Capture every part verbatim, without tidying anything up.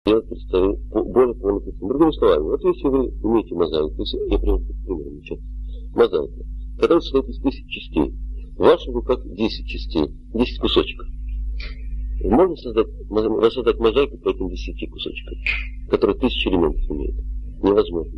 Я представляю более полный представитель. Другими словами, вот если вы имеете мозаику, то есть я приведу пример сейчас. Мозаика, которая состоит из тысяч частей. В ваших руках десять частей, десять кусочков. Можно создать, воссоздать мозаику по этим десяти кусочкам, которые тысячи элементов имеют? Невозможно.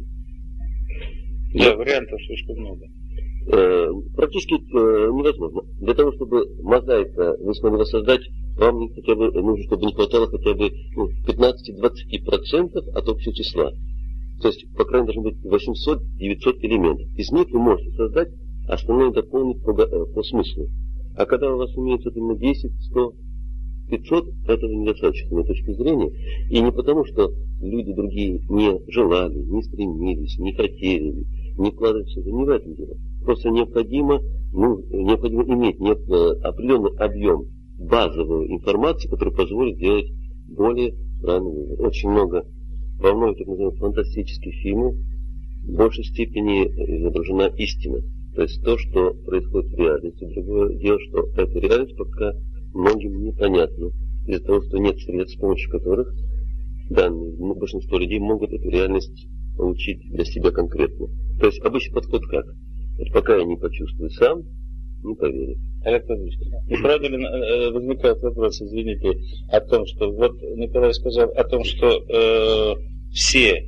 Да, я, вариантов слишком много. Э, практически э, невозможно. Для того, чтобы мозаика вы смогли воссоздать, вам хотя бы нужно, чтобы не хватало хотя бы ну, пятнадцать-двадцать процентов от общего числа. То есть, по крайней мере, должно быть восемьсот-девятьсот элементов. Из них вы можете создать, остальное дополнить по, по смыслу. А когда у вас имеется именно десять, сто, пятьсот, этого недостаточно с моей точки зрения. И не потому, что люди другие не желали, не стремились, не хотели, не вкладывались в это, не в этом дело. Просто необходимо, ну, необходимо иметь не, определенный объем базовой информации, которая позволит сделать более правильный вывод. Очень много во многих так называемых фантастических фильмах в большей степени изображена истина. То есть то, что происходит в реальности. Другое дело, что эта реальность пока многим непонятна. Из-за того, что нет средств, с помощью которых данные, большинство людей могут эту реальность получить для себя конкретно. То есть обычный подход как? Вот пока я не почувствую сам, не поверю. Олег Владимирович, неправда ли возникает вопрос, извините, о том, что вот Николай сказал о том, что э, все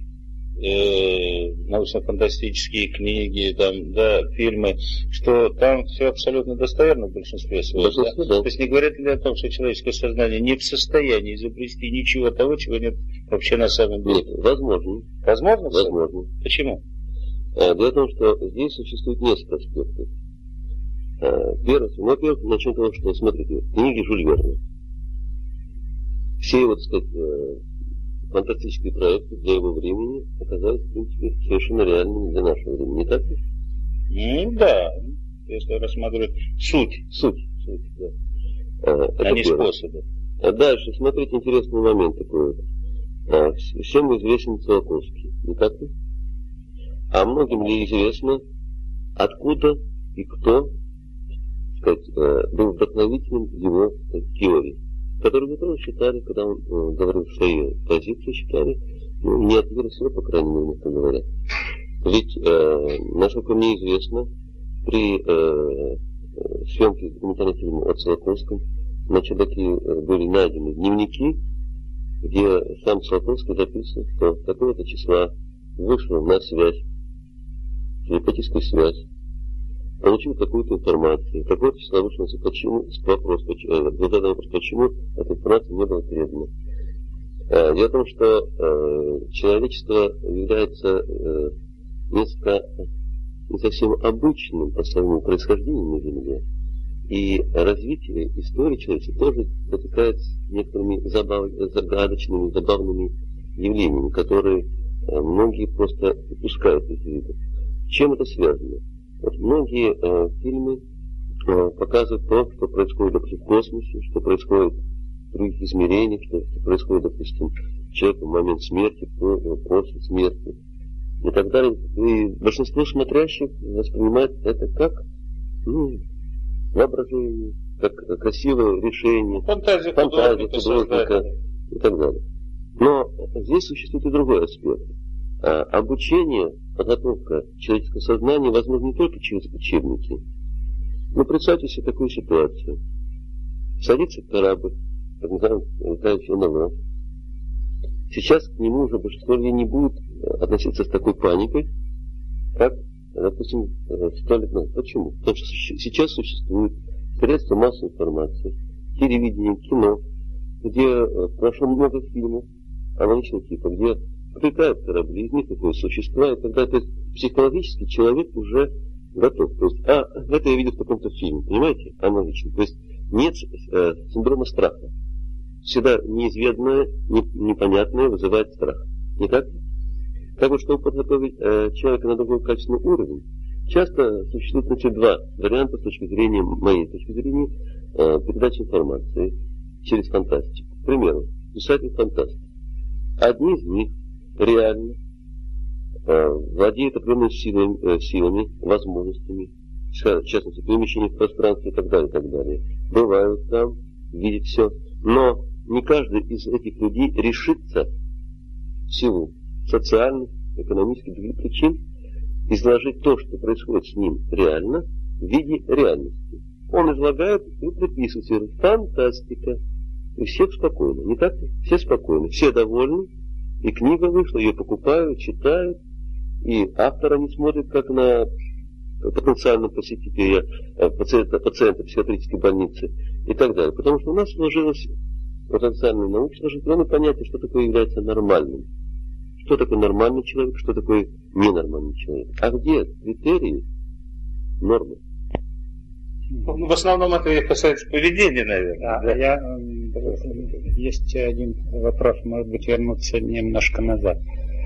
э, научно-фантастические книги, там, да, фильмы, что там все абсолютно достоверно в большинстве своем. Да? Да. То есть не говорят ли о том, что человеческое сознание не в состоянии изобрести ничего того, чего нет вообще на самом деле? Нет, возможно. Возможно? Возможно. Почему? Дело в том, что здесь существует несколько аспектов. Первый, ну, во-первых, начнем с того, что, смотрите, книги Жюль Верна. Все его, так сказать, фантастические проекты для его времени оказались, в принципе, совершенно реальными для нашего времени. Не так ли? Ну, да. Если рассматривать суть. Суть. Суть, да. А не способы. А дальше, смотрите, интересный момент такой вот. Всем известен Циолковский. Не так ли? А многим ли известно, откуда и кто, так сказать, был вдохновителем его теории, которые мы тоже считали, когда он э, говорил свои позиции, считали, ну, не от мира всего, по крайней мере, мягко говоря. Ведь, э, насколько мне известно, при э, съемке документального фильма о Циолковском на чердаке э, были найдены дневники, где сам Циолковский записывал, что такого-то числа вышел на связь, телепатическую связь, получил какую-то информацию, какое-то число вышло, почему, вопрос, почему, вопрос, почему эта информация не была передана. Дело в том, что э, человечество является э, несколько не совсем обычным по своему происхождению на Земле, и развитие истории человечества тоже протекает с некоторыми забав... загадочными, забавными явлениями, которые э, многие просто упускают из виду. Чем это связано? Вот многие э, фильмы э, показывают то, что происходит, допустим, в космосе, что происходит в других измерениях, что происходит, допустим, человеку в момент смерти, после смерти и так далее. И большинство смотрящих воспринимает это как ну, воображение, как красивое решение, фантазия, фантазия художника и так далее. Но здесь существует и другой аспект. А, обучение, подготовка человеческого сознания возможно не только через учебники. Но представьте себе такую ситуацию. Садится корабль, так называемый летающий эн эл о. Сейчас к нему уже большинство людей не будет относиться с такой паникой, как, допустим, сто лет назад. Почему? Потому что сейчас существуют средства массовой информации, телевидение, кино, где прошло много фильмов аналогичного типа, где прилетают корабли, из них какое-то существа, и тогда то есть, психологически человек уже готов. То есть, а, это я видел в каком-то фильме, понимаете, аналогично. То есть нет э, синдрома страха. Всегда неизведанное, не, непонятное вызывает страх. Не так? Так вот, чтобы подготовить э, человека на другой качественный уровень, часто существует значит, два варианта с точки зрения, моей точки зрения, э, передачи информации через фантастику. К примеру, писатель фантастики. Одни из них реально э, владеют определенными силами, э, силами, возможностями, в частности, перемещение в пространстве и так далее, и так далее. Бывают там, видят все. Но не каждый из этих людей решится в силу социальных, экономических, других причин, изложить то, что происходит с ним реально, в виде реальности. Он излагает и приписывает. Фантастика. И всех спокойно. Не так ли? Все спокойны. Все довольны. И книга вышла, ее покупают, читают. И автора не смотрят как на потенциального посетителя, пациента, пациента психиатрической больницы и так далее. Потому что у нас сложилось потенциальная наука, сложилось понятие, что такое является нормальным. Что такое нормальный человек, что такое ненормальный человек. А где критерии, нормы? Ну, в основном это касается поведения, наверное. Да, да? Я, есть один вопрос, может быть, вернуться немножко назад.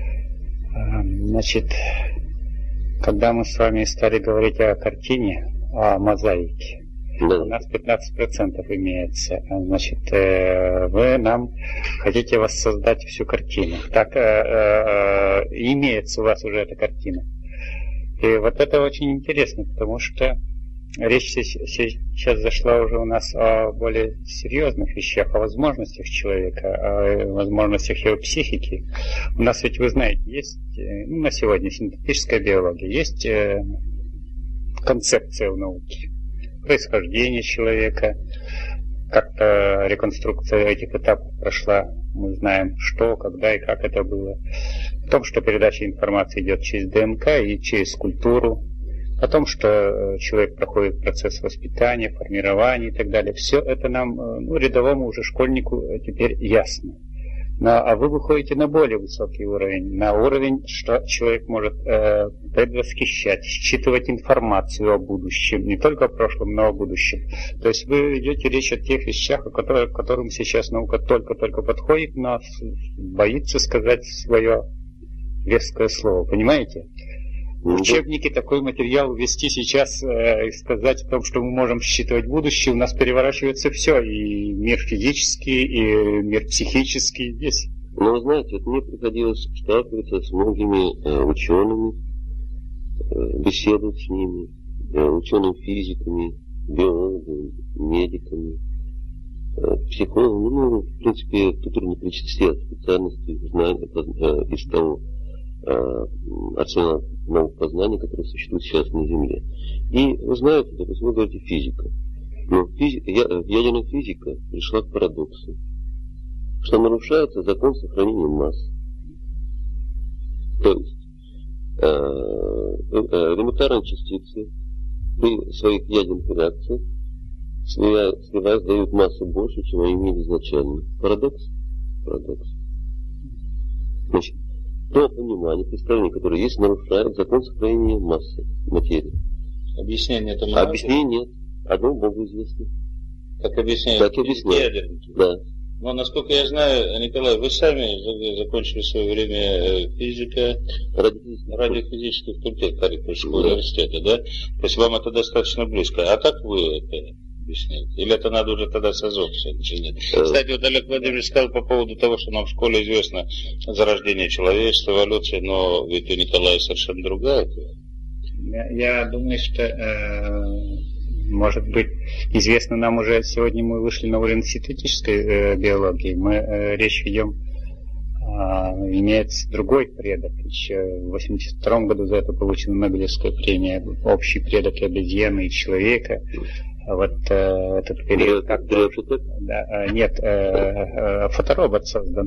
Значит, когда мы с вами стали говорить о картине, о мозаике, Да. у нас пятнадцать процентов имеется. Значит, вы нам хотите воссоздать всю картину. Так, имеется у вас уже эта картина. И вот это очень интересно, потому что речь сейчас зашла уже у нас о более серьезных вещах, о возможностях человека, о возможностях его психики. У нас ведь, вы знаете, есть, ну, на сегодня синтетическая биология, есть концепция в науке. Происхождение человека, как-то реконструкция этих этапов прошла. Мы знаем, что, когда и как это было. О том, что передача информации идет через ДНК и через культуру. О том, что человек проходит процесс воспитания, формирования и так далее. Все это нам, ну, рядовому уже школьнику теперь ясно. Но, а вы выходите на более высокий уровень, на уровень, что человек может э, предвосхищать, считывать информацию о будущем, не только о прошлом, но о будущем. То есть вы ведете речь о тех вещах, о которых, к которым сейчас наука только-только подходит, но боится сказать свое веское слово. Понимаете? В учебнике такой материал ввести сейчас э, и сказать о том, что мы можем считывать будущее, у нас переворачивается все, и мир физический, и мир психический здесь. Но вы знаете, вот мне приходилось сталкиваться с многими э, учеными, э, беседовать с ними, э, учеными-физиками, биологами, медиками, э, психологами, ну, в принципе, которые на большинстве специальностей знают э, из того арсенал наук познания, который существует сейчас на Земле. И вы знаете, допустим, вы говорите физика. Но физика, я, ядерная физика пришла к парадоксу, что нарушается закон сохранения масс. То есть э, э, элементарные частицы при своих ядерных реакциях сливаясь дают массу больше, чем они имели изначально. Парадокс? Парадокс. Значит, то понимание, представление, которое есть, нарушает закон сохранения массы материи. Объяснение этому Объяснения нет. Одному Богу известно. Как объясняют? Так объясняют. Да. Но, насколько я знаю, Николай, вы сами закончили в свое время физика, радиофизический факультет Харьковского университета, да? То есть вам это достаточно близко. А как вы это объясняете? Или это надо уже тогда с АЗОВ все начинать? Кстати, вот Олег Владимирович сказал по поводу того, что нам в школе известно зарождение человечества, эволюция, но ведь у Николая совершенно другая. Я, я думаю, что... Э... Может быть, известно нам уже, сегодня мы вышли на уровень синтетической э, биологии. Мы э, речь ведем, э, имеется другой предок. Еще в восемьдесят втором году за это получена Нобелевская премия. Общий предок и обезьяны, и человека. Вот э, этот период... Как да, э, нет, э, э, фоторобот создан.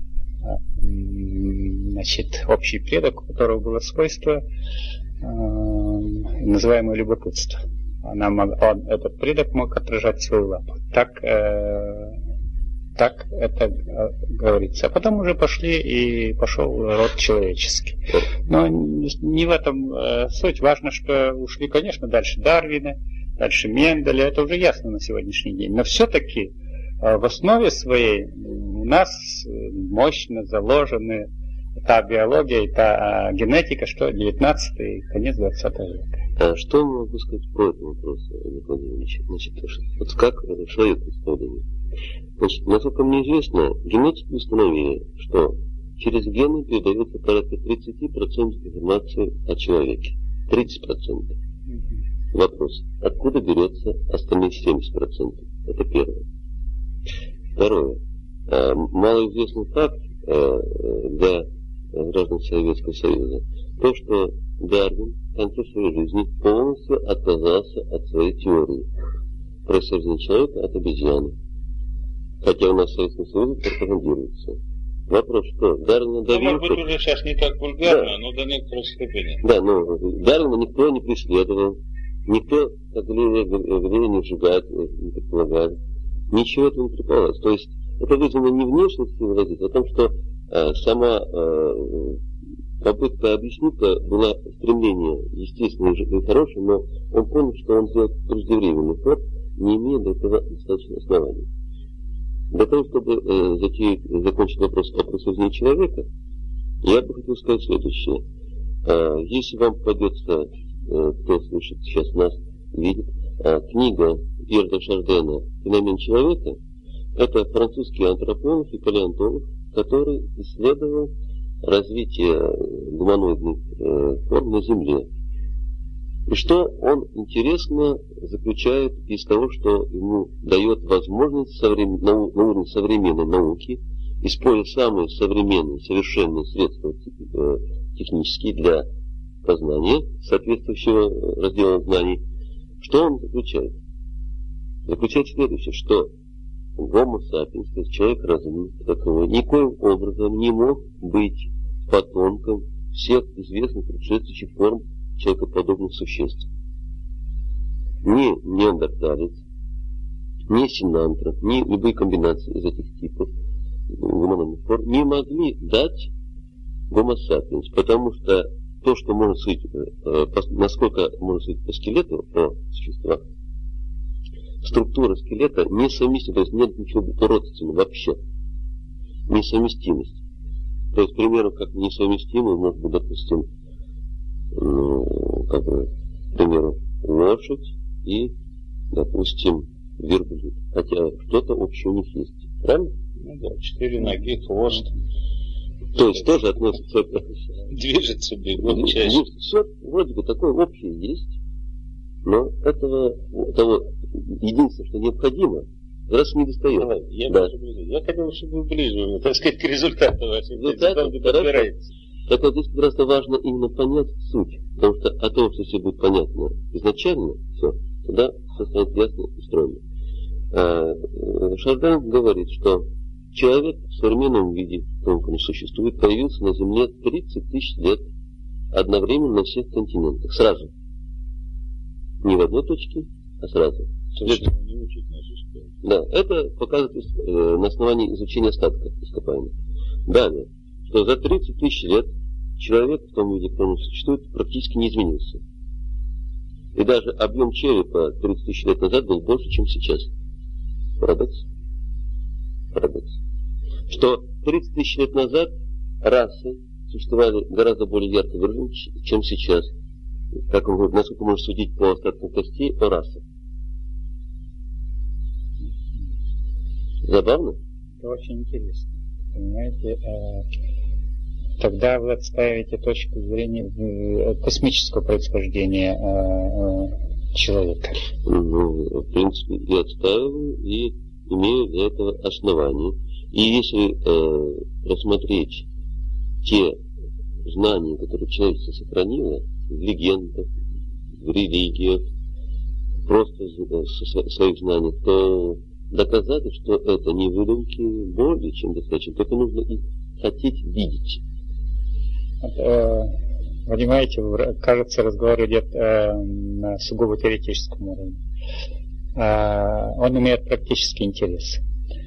Значит, общий предок, у которого было свойство, э, называемое любопытство. Она мог, он, этот предок мог отражать свою лапу. Так, э, так это э, говорится. А потом уже пошли и пошел род человеческий. Но не, не в этом э, суть. Важно, что ушли, конечно, дальше Дарвина, дальше Менделя. Это уже ясно на сегодняшний день. Но все-таки э, в основе своей у нас мощно заложены та биология и та э, генетика, что девятнадцатый и конец двадцатого века. А что я могу сказать по этому вопросу, Олег Владимирович? Значит, вот как свое представление? Значит, насколько мне известно, генетики установили, что через гены передается порядка тридцать процентов информации о человеке. тридцать процентов. Вопрос. Откуда берется остальные семьдесят процентов? Это первое. Второе. Малоизвестный факт, для граждан Советского Союза, то, что Дарвин в конце своей жизни полностью отказался от своей теории происхождения человека от обезьяны. Хотя у нас в Советском Союзе пропагандируется. Вопрос, что Дарвина добился... Ну, может быть, уже сейчас не так вульгарно, да. но до некоторой степени. Да, но Дарвина никто не преследовал, никто, как говорили, не сжигает, не предполагали. Ничего этого не предполагалось. То есть это вызвано не внешностью выразить, а том, что э, сама э, попытка объяснить была стремление естественное и хорошее, но он понял, что он сделал преждевременный ход, не имея до этого достаточно оснований. Для того, чтобы э, затеять, закончить вопрос о происхождении человека, я бы хотел сказать следующее. Э, если вам попадется, э, кто слышит сейчас нас, видит, э, книга Пьера де Шардена «Феномен человека», это французский антрополог и палеонтолог, который исследовал развитие гуманоидных э, форм на Земле. И что он интересно заключает из того, что ему дает возможность соврем... на, на уровне современной науки, используя самые современные, совершенные средства э, технические для познания соответствующего раздела знаний, что он заключает? Заключает следующее, что Homo sapiens, то есть человек разумный, такого никоим образом не мог быть потомком всех известных предшествующих форм человекоподобных существ. Ни неандерталец, ни синантроп, ни любые комбинации из этих типов гуманоидных форм не могли дать Homo sapiens, потому что то, что можно судить, насколько можно судить по скелету, по существах, структура скелета несовместима, то есть нет ничего родственного вообще. Несовместимость. То есть, примерно, как несовместимы, может быть, допустим, ну, как бы, к примеру, лошадь и, допустим, верблюд. Хотя что-то общее у них есть. Правильно? Ну да, четыре ноги, хвост. То есть тоже относится... Движется бегом чаще. Все вроде бы такое общее есть, но этого, того единственное, что необходимо, раз не достает. Давай, я, да. я хотел, чтобы вы ближе, так сказать, к результату вашей. Так вот здесь как раз важно именно понять суть. Потому что о том, что все будет понятно изначально, все, тогда все станет ясно и стройно. А, Шарден говорит, что человек в современном виде, в том, как он существует, появился на Земле тридцать тысяч лет одновременно на всех континентах. Сразу. Не в одной точке, а сразу. Совершенно не учит нашу школу. Да, это показывает э, на основании изучения остатков ископаемых. Далее, что за тридцать тысяч лет человек в том виде, в котором он существует, практически не изменился. И даже объем черепа тридцать тысяч лет назад был больше, чем сейчас. Парадокс? Парадокс. Что тридцать тысяч лет назад расы существовали гораздо более ярко выражены, чем сейчас. Как он, насколько можно судить по остаткам костей, по расе. Забавно? Это очень интересно. Понимаете, тогда вы отстаиваете точку зрения космического происхождения человека. Ну, в принципе, и отстаиваю, и имею для этого основания. И если э, рассмотреть те знания, которые человечество сохранило, в легендах, в религиях, просто в своих знаниях, то доказать, что это не выдумки, более чем достаточно. Только нужно их хотеть видеть. Понимаете, кажется, разговор идет на сугубо теоретическом уровне. Он имеет практический интерес.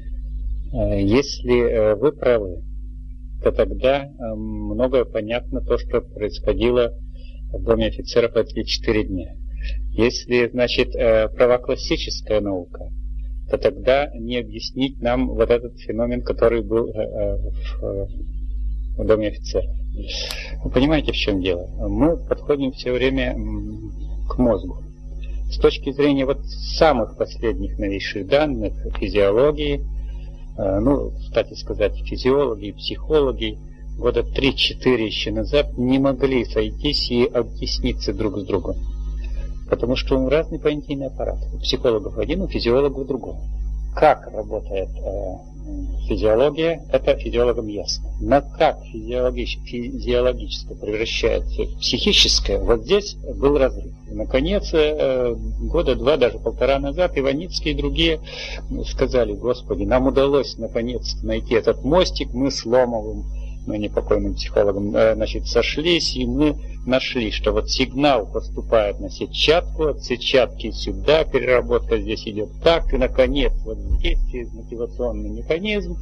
Если вы правы, то тогда многое понятно то, что происходило в Доме офицеров эти четыре дня. Если, значит, права классическая наука, то тогда не объяснить нам вот этот феномен, который был в, в Доме офицеров. Вы понимаете, в чем дело? Мы подходим все время к мозгу. С точки зрения вот самых последних новейших данных физиологии, ну, кстати сказать, физиологи и психологи года три-четыре еще назад не могли сойтись и объясниться друг с другом. Потому что у разный понятийный аппарат. У психологов один, у физиологов другой. Как работает э, физиология, это физиологам ясно. Но как физиологич, физиологическое превращается в психическое, вот здесь был разрыв. И, наконец, года два, даже полтора назад Иваницкий и другие сказали: Господи, нам удалось наконец найти этот мостик, мы с Ломовым, мы непокойным психологом, значит, сошлись, и мы нашли, что вот сигнал поступает на сетчатку, от сетчатки сюда, переработка здесь идет так, и, наконец, вот здесь через мотивационный механизм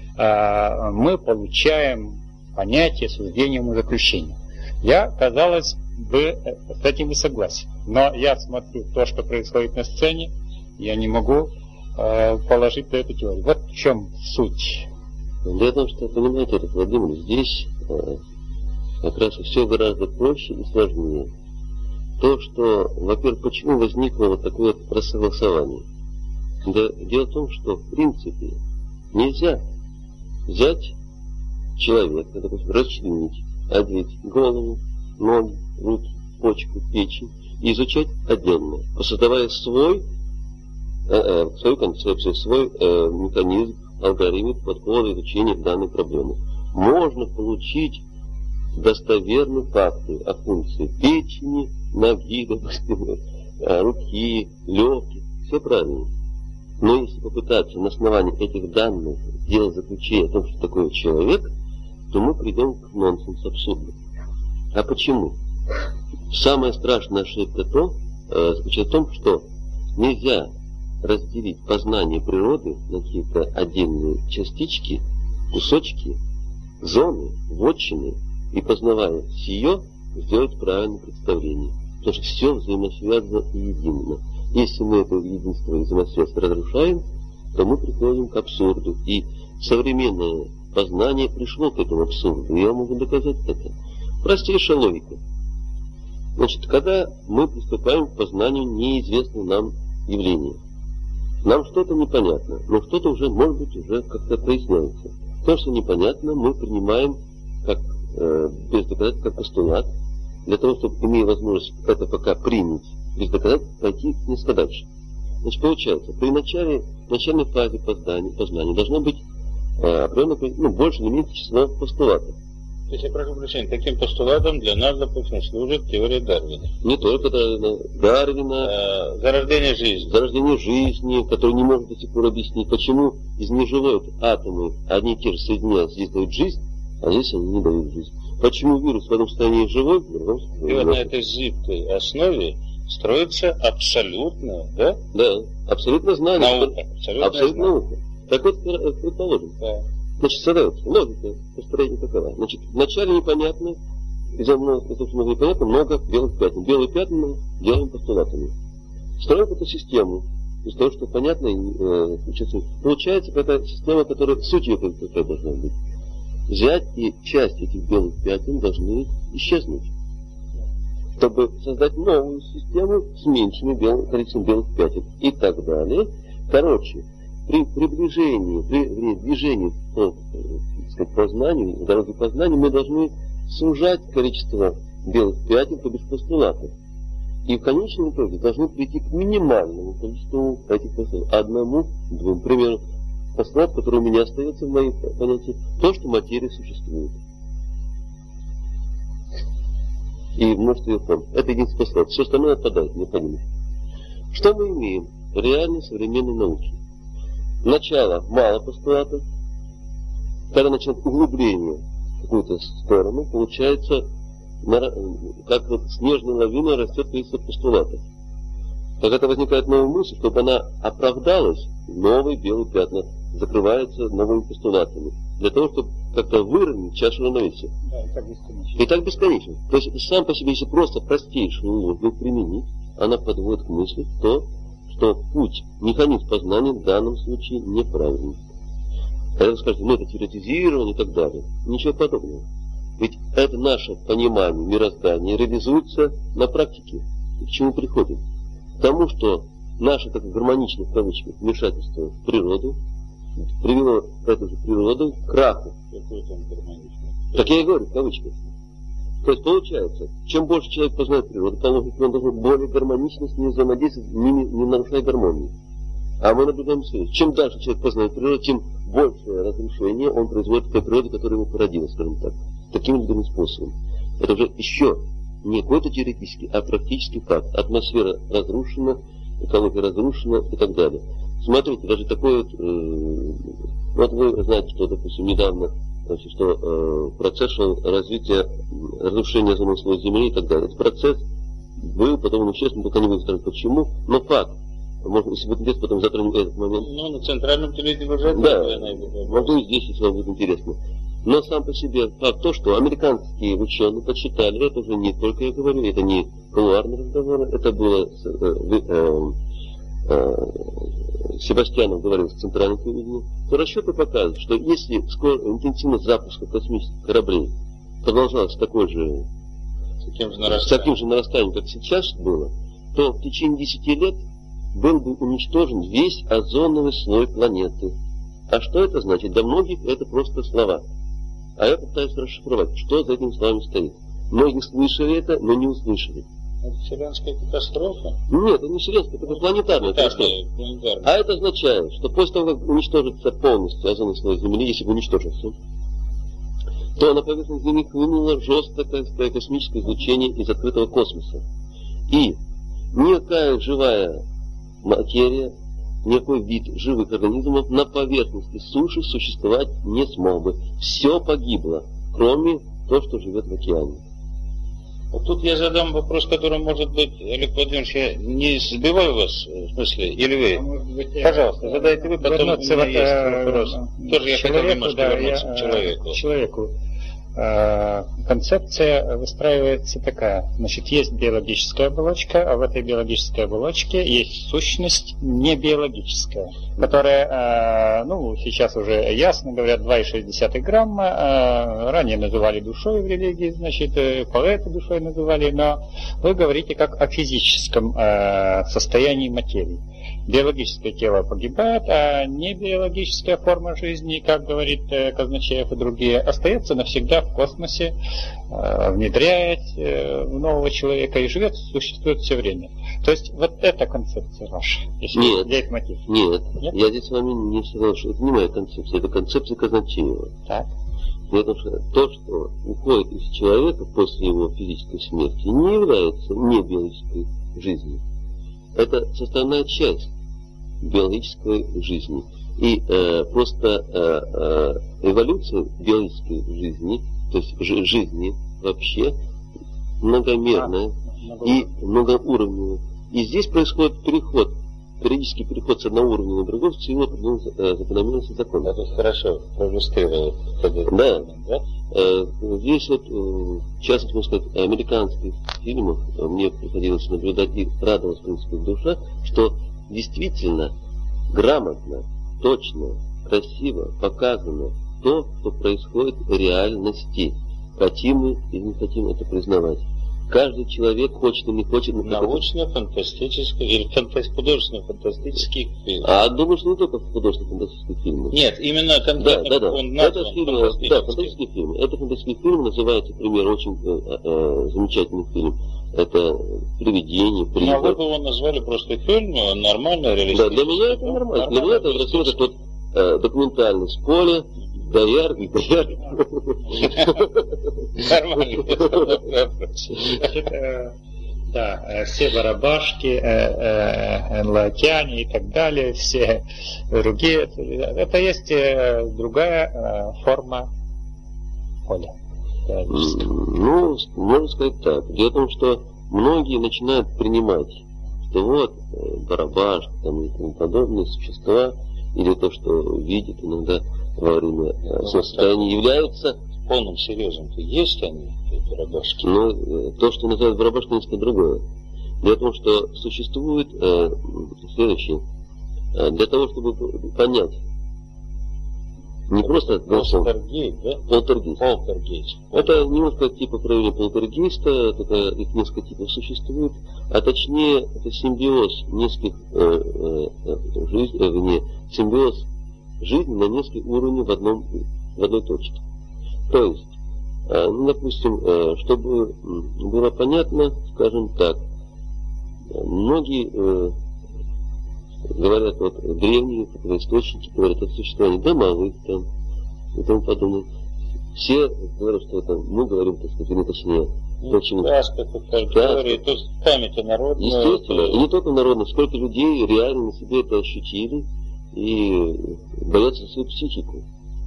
а, мы получаем понятие суждения умозаключения. Я, казалось бы, с этим и согласен. Но я смотрю то, что происходит на сцене, я не могу а, положить на эту теорию. Вот в чем суть. Дело в том, что, понимаете, Владимир, здесь э, как раз все гораздо проще и сложнее. То, что, во-первых, почему возникло вот такое вот рассогласование? Да, дело в том, что, в принципе, нельзя взять человека, допустим, расчленить, одеть голову, ноги, руки, почку, печень и изучать отдельно, создавая свой, э, э, свою концепцию, свой э, механизм, алгоритм подхода изучения данной проблемы. Можно получить достоверные факты о функции печени, ноги, допустим, руки, легких. Все правильно. Но если попытаться на основании этих данных сделать заключение о том, что такое человек, то мы придем к нонсенсу, абсурду. А почему? Самая страшная ошибка то, э, заключается в том, что нельзя разделить познание природы на какие-то отдельные частички, кусочки, зоны, вотчины, и, познавая сие, сделать правильное представление. Потому что все взаимосвязано и едино. Если мы это единство и взаимосвязь разрушаем, то мы приходим к абсурду. И современное познание пришло к этому абсурду. И я могу доказать это. Простейшая логика. Значит, когда мы приступаем к познанию неизвестного нам явления, нам что-то непонятно, но что-то уже, может быть, уже как-то проясняется. То, что непонятно, мы принимаем как, э, без доказательств, как постулат, для того, чтобы, имея возможность это пока принять, без доказательств, пойти несколько дальше. Значит, получается, при начале, начальной фазе познания, познания должно быть э, определенно, ну, больше или меньше число постулатов. То есть, я прошу прощения, таким постулатом для нас, допустим, служит теория Дарвина. Не только Дарвина. А, зарождение жизни. Зарождение жизни, который не может до сих пор объяснить, почему из неживой атомы одни и те же соединяются, здесь дают жизнь, а здесь они не дают жизнь. Почему вирус в одном состоянии живой, в другом состоянии. И вот на этой зыбкой основе строится абсолютно, да? Да, абсолютно знание. Наука. Абсолютно, абсолютно наука. Так вот, предположим. Да. Значит, задается, логика построения такова. Значит, вначале непонятно, из-за много, собственно, непонятно, много белых пятен. Белые пятна делаем постулатами. Строим эту систему, из того, что понятно, э, получается какая-то система, которая сутью какая должна быть. Взять и часть этих белых пятен должны исчезнуть, чтобы создать новую систему с меньшим белым, количеством белых пятен и так далее. Короче, при приближении, при, при движении по, так сказать, познанию, по дороге познания, мы должны сужать количество белых пятен, то бишь постулатов. И в конечном итоге должны прийти к минимальному количеству этих постулатов. Одному, двум. К примеру, постулат, который у меня остается в моих понятиях, то, что материя существует. И множество форм. Это единственный постулат. Все остальное отпадает, необходимо. Что мы имеем в реальной современной науке? Начало мало постулатов, когда начинает углубление в какую-то сторону, получается, как вот снежная лавина растет количество постулатов. Когда это возникает новая мысль, чтобы она оправдалась, новые белые пятна закрываются новыми постулатами. Для того, чтобы как-то выровнять чашу равновесия. Да, и так бесконечно. И так бесконечно. То есть сам по себе, если просто простейшую логику применить, она подводит к мысли то, что путь, механизм познания в данном случае неправильный. Когда вы скажете, ну это теоретизировано и так далее. Ничего подобного. Ведь это наше понимание мироздания реализуется на практике. И к чему приходит? К тому, что наше, так гармоничное в кавычках, вмешательство в природу привело эту же природу к краху. Какой там гармоничный? Так я и говорю, в кавычках. То есть получается, чем больше человек познает природу, потому что он должен более гармонично с ней взаимодействовать, не, не нарушая гармонию. А мы наблюдаем следующее. Чем дальше человек познает природу, тем большее разрушение он производит той природе, которая его породила, скажем так. Таким или другим способом. Это уже еще не какой-то теоретический, а практический факт. Атмосфера разрушена, экология разрушена и так далее. Смотрите, даже такой вот, э, вот вы знаете, что, допустим, недавно, значит, что э, процесс развития, разрушения озонового слоя Земли и так далее. Этот процесс был, потом он исчез, мы пока не будем сказать почему, но факт. Можно, если будет интересно, потом затронем этот момент. Ну, на центральном телевидении уже... Да, могу и здесь, если вам будет интересно. Но сам по себе факт то, что американские ученые подсчитали, это уже не только я говорю, это не кулуарные разговоры, это было... Э, э, э, Себастьянов говорил с центральным телевидением, то расчеты показывают, что если скоро, интенсивность запуска космических кораблей продолжалась такой же, с таким же с таким же нарастанием, как сейчас было, то в течение десяти лет был бы уничтожен весь озоновый слой планеты. А что это значит? Для многих это просто слова. А я пытаюсь расшифровать, что за этими словами стоит. Многие слышали это, но не услышали. Это вселенская катастрофа? Нет, это не вселенская, это планетарная катастрофа. А это означает, что после того, как уничтожится полностью озоновый слой Земли, если бы уничтожился, то на поверхность Земли хлынуло жесткое космическое излучение из открытого космоса. И никакая живая материя, никакой вид живых организмов на поверхности суши существовать не смог бы. Все погибло, кроме того, что живет в океане. Вот тут я задам вопрос, который, может быть, Олег Владимирович, я не сбиваю вас, в смысле, или вы? Быть, Пожалуйста, я... задайте вы, потом у меня есть вопрос. Тоже я хотел немножко да, вернуться я, к человеку. человеку. Концепция выстраивается такая. Значит, есть биологическая оболочка, а в этой биологической оболочке есть сущность не биологическая, которая, ну, сейчас уже ясно говорят, два и шесть десятых грамма, ранее называли душой в религии, значит, поэты душой называли, но вы говорите как о физическом состоянии материи. Биологическое тело погибает, а не биологическая форма жизни, как говорит Казначеев и другие, остается навсегда в космосе, внедряет в нового человека и живет, существует все время. То есть вот эта концепция ваша, если нет, взять мотив. Нет, нет, я здесь с вами не соглашусь. Это не моя концепция, это концепция Казначеева. Так. Потому что то, что уходит из человека после его физической смерти, не является не биологической жизнью. Это составная часть биологической жизни. И э, просто э, э, эволюция биологической жизни, то есть жи- жизни вообще многомерная а, и многоуровневая. И здесь происходит переход, периодический переход с одного уровня на другой в силу определенных закономерностей закона. Я тут хорошо проиллюстрировал. Да. да? Э, здесь вот, э, в частности, можно сказать, американских фильмах мне приходилось наблюдать и радовалась, в принципе, душа, что действительно грамотно, точно, красиво показано то, что происходит в реальности. Хотим мы или не хотим это признавать. Каждый человек, хочет или не хочет... Научно-фантастический или фантаст... художественно-фантастический фильм. А думаю, что не только художественно-фантастический фильм. Нет, именно конкретно да, да, да. он назван это фильм, фантастический. Да, фантастический фильм. Это фантастический фильм, называется, например, очень э, э, замечательный фильм. Это «Привидение», «Призрак». Ну, а вы бы его назвали просто фильм, нормально, реалистично. Да, для меня это нормально. Для меня это вот этот вот э, документальный с поля, Дояр, не Дояр. Нормально. Да, все барабашки, латяне и так далее, все другие. Это есть другая форма поля. Ну, можно сказать так. Дело в том, что многие начинают принимать, что вот барабашки там, и тому подобные существа, или то, что видят иногда во время ну, состояния, являются... В полном серьезном-то есть они, эти барабашки? Ну, то, что называют барабашкой, несколько другое. Дело в том, что существует э, следующее. Для того, чтобы понять, не просто... Полтергейст, да? Полтергейст. Полтергейст. Это немножко типа проявления полтергейста, только их несколько типов существует, а точнее это симбиоз нескольких э, э, жизнь, э, не, симбиоз жизни на нескольких уровнях в, одном, в одной точке. То есть, э, ну, допустим, э, чтобы было понятно, скажем так, многие э, говорят, вот древние источники говорят о существовании домовых там и тому подобное. Все говорят, что это, мы говорим, так сказать, не точнее. Ну, в сказках, в фольклоре, да, то есть память о народной. Естественно, это... и не только народной, сколько людей реально на себе это ощутили и боятся за свою психику.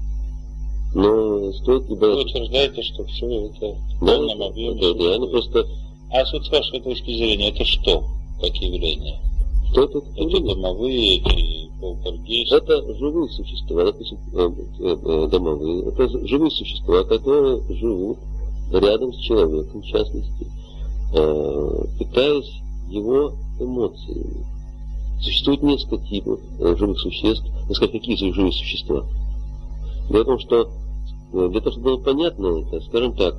Но стоит ли бояться... Вы утверждаете, что все это в да, полном объеме. Это реально просто... А с вашей точки зрения, это что? Какие явления? Что это? Это домовые, эти полтергейсты? Это живые существа, допустим, домовые. Это живые существа, которые живут рядом с человеком, в частности, питаясь его эмоциями. Существует несколько типов живых существ. Несколько какие живые существа? Дело в том, что для того, чтобы было понятно это, скажем так,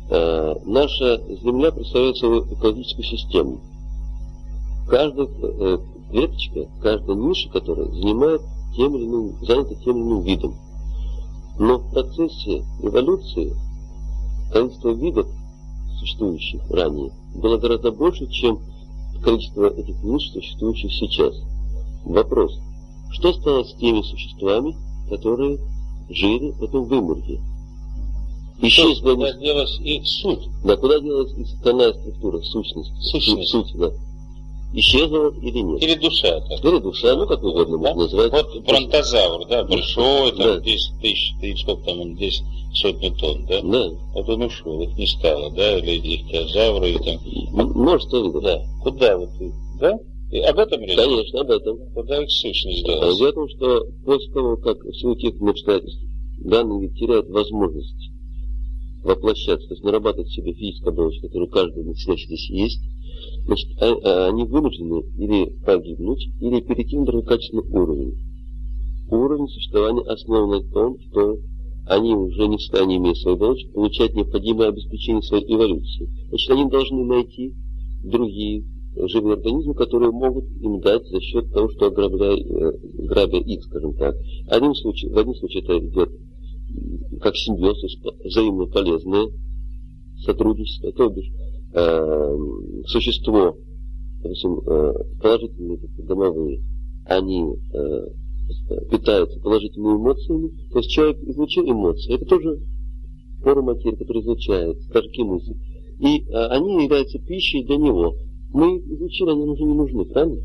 наша Земля представляет собой экологическую систему. Каждая клеточка, каждая ниша, которая занимает тем или иным, занята тем или иным видом. Но в процессе эволюции количество видов, существующих ранее, было гораздо больше, чем количество этих ниш, существующих сейчас. Вопрос: что стало с теми существами, которые жили потом в выморге? Исчезла куда делась их суть? Да, куда делась их остальная структура, сущность? Сущность. Суть, да. Исчезла или нет? Или душа. Так. Или душа, ну как угодно да? можно назвать. Вот бронтозавр, да, большой, там, да. десять тысяч, сколько там он, десять сотни тонн, да? Да. Вот он ушел, их не стало, да, или ихтиозавры, или там... Множество видов. Да. Куда вот их, да? И об этом речь? Конечно, об этом. Куда их сущность Дело делась? в том, что после того, как в силу тех обстоятельств данный вид теряет возможность воплощаться, то есть нарабатывать в себе физическое оболочку, которое у каждого населяющего здесь есть, значит, они вынуждены или погибнуть, или перейти на другой качественный уровень. Уровень существования основан на том, что они уже не в состоянии, имея свою оболочку, получать необходимое обеспечение своей эволюции. Значит, они должны найти другие живые организмы, которые могут им дать за счет того, что ограбляя, грабя их, скажем так. Одним случае, в одном случае это идет как симбиоз, то есть взаимно полезное сотрудничество, то бишь э, существо, допустим, э, положительные домовые, они э, питаются положительными эмоциями, то есть человек излучил эмоции, это тоже форма материи, которая излучает, скажем, мысли, и э, они являются пищей для него. Мы их излучили, они уже не нужны, правильно?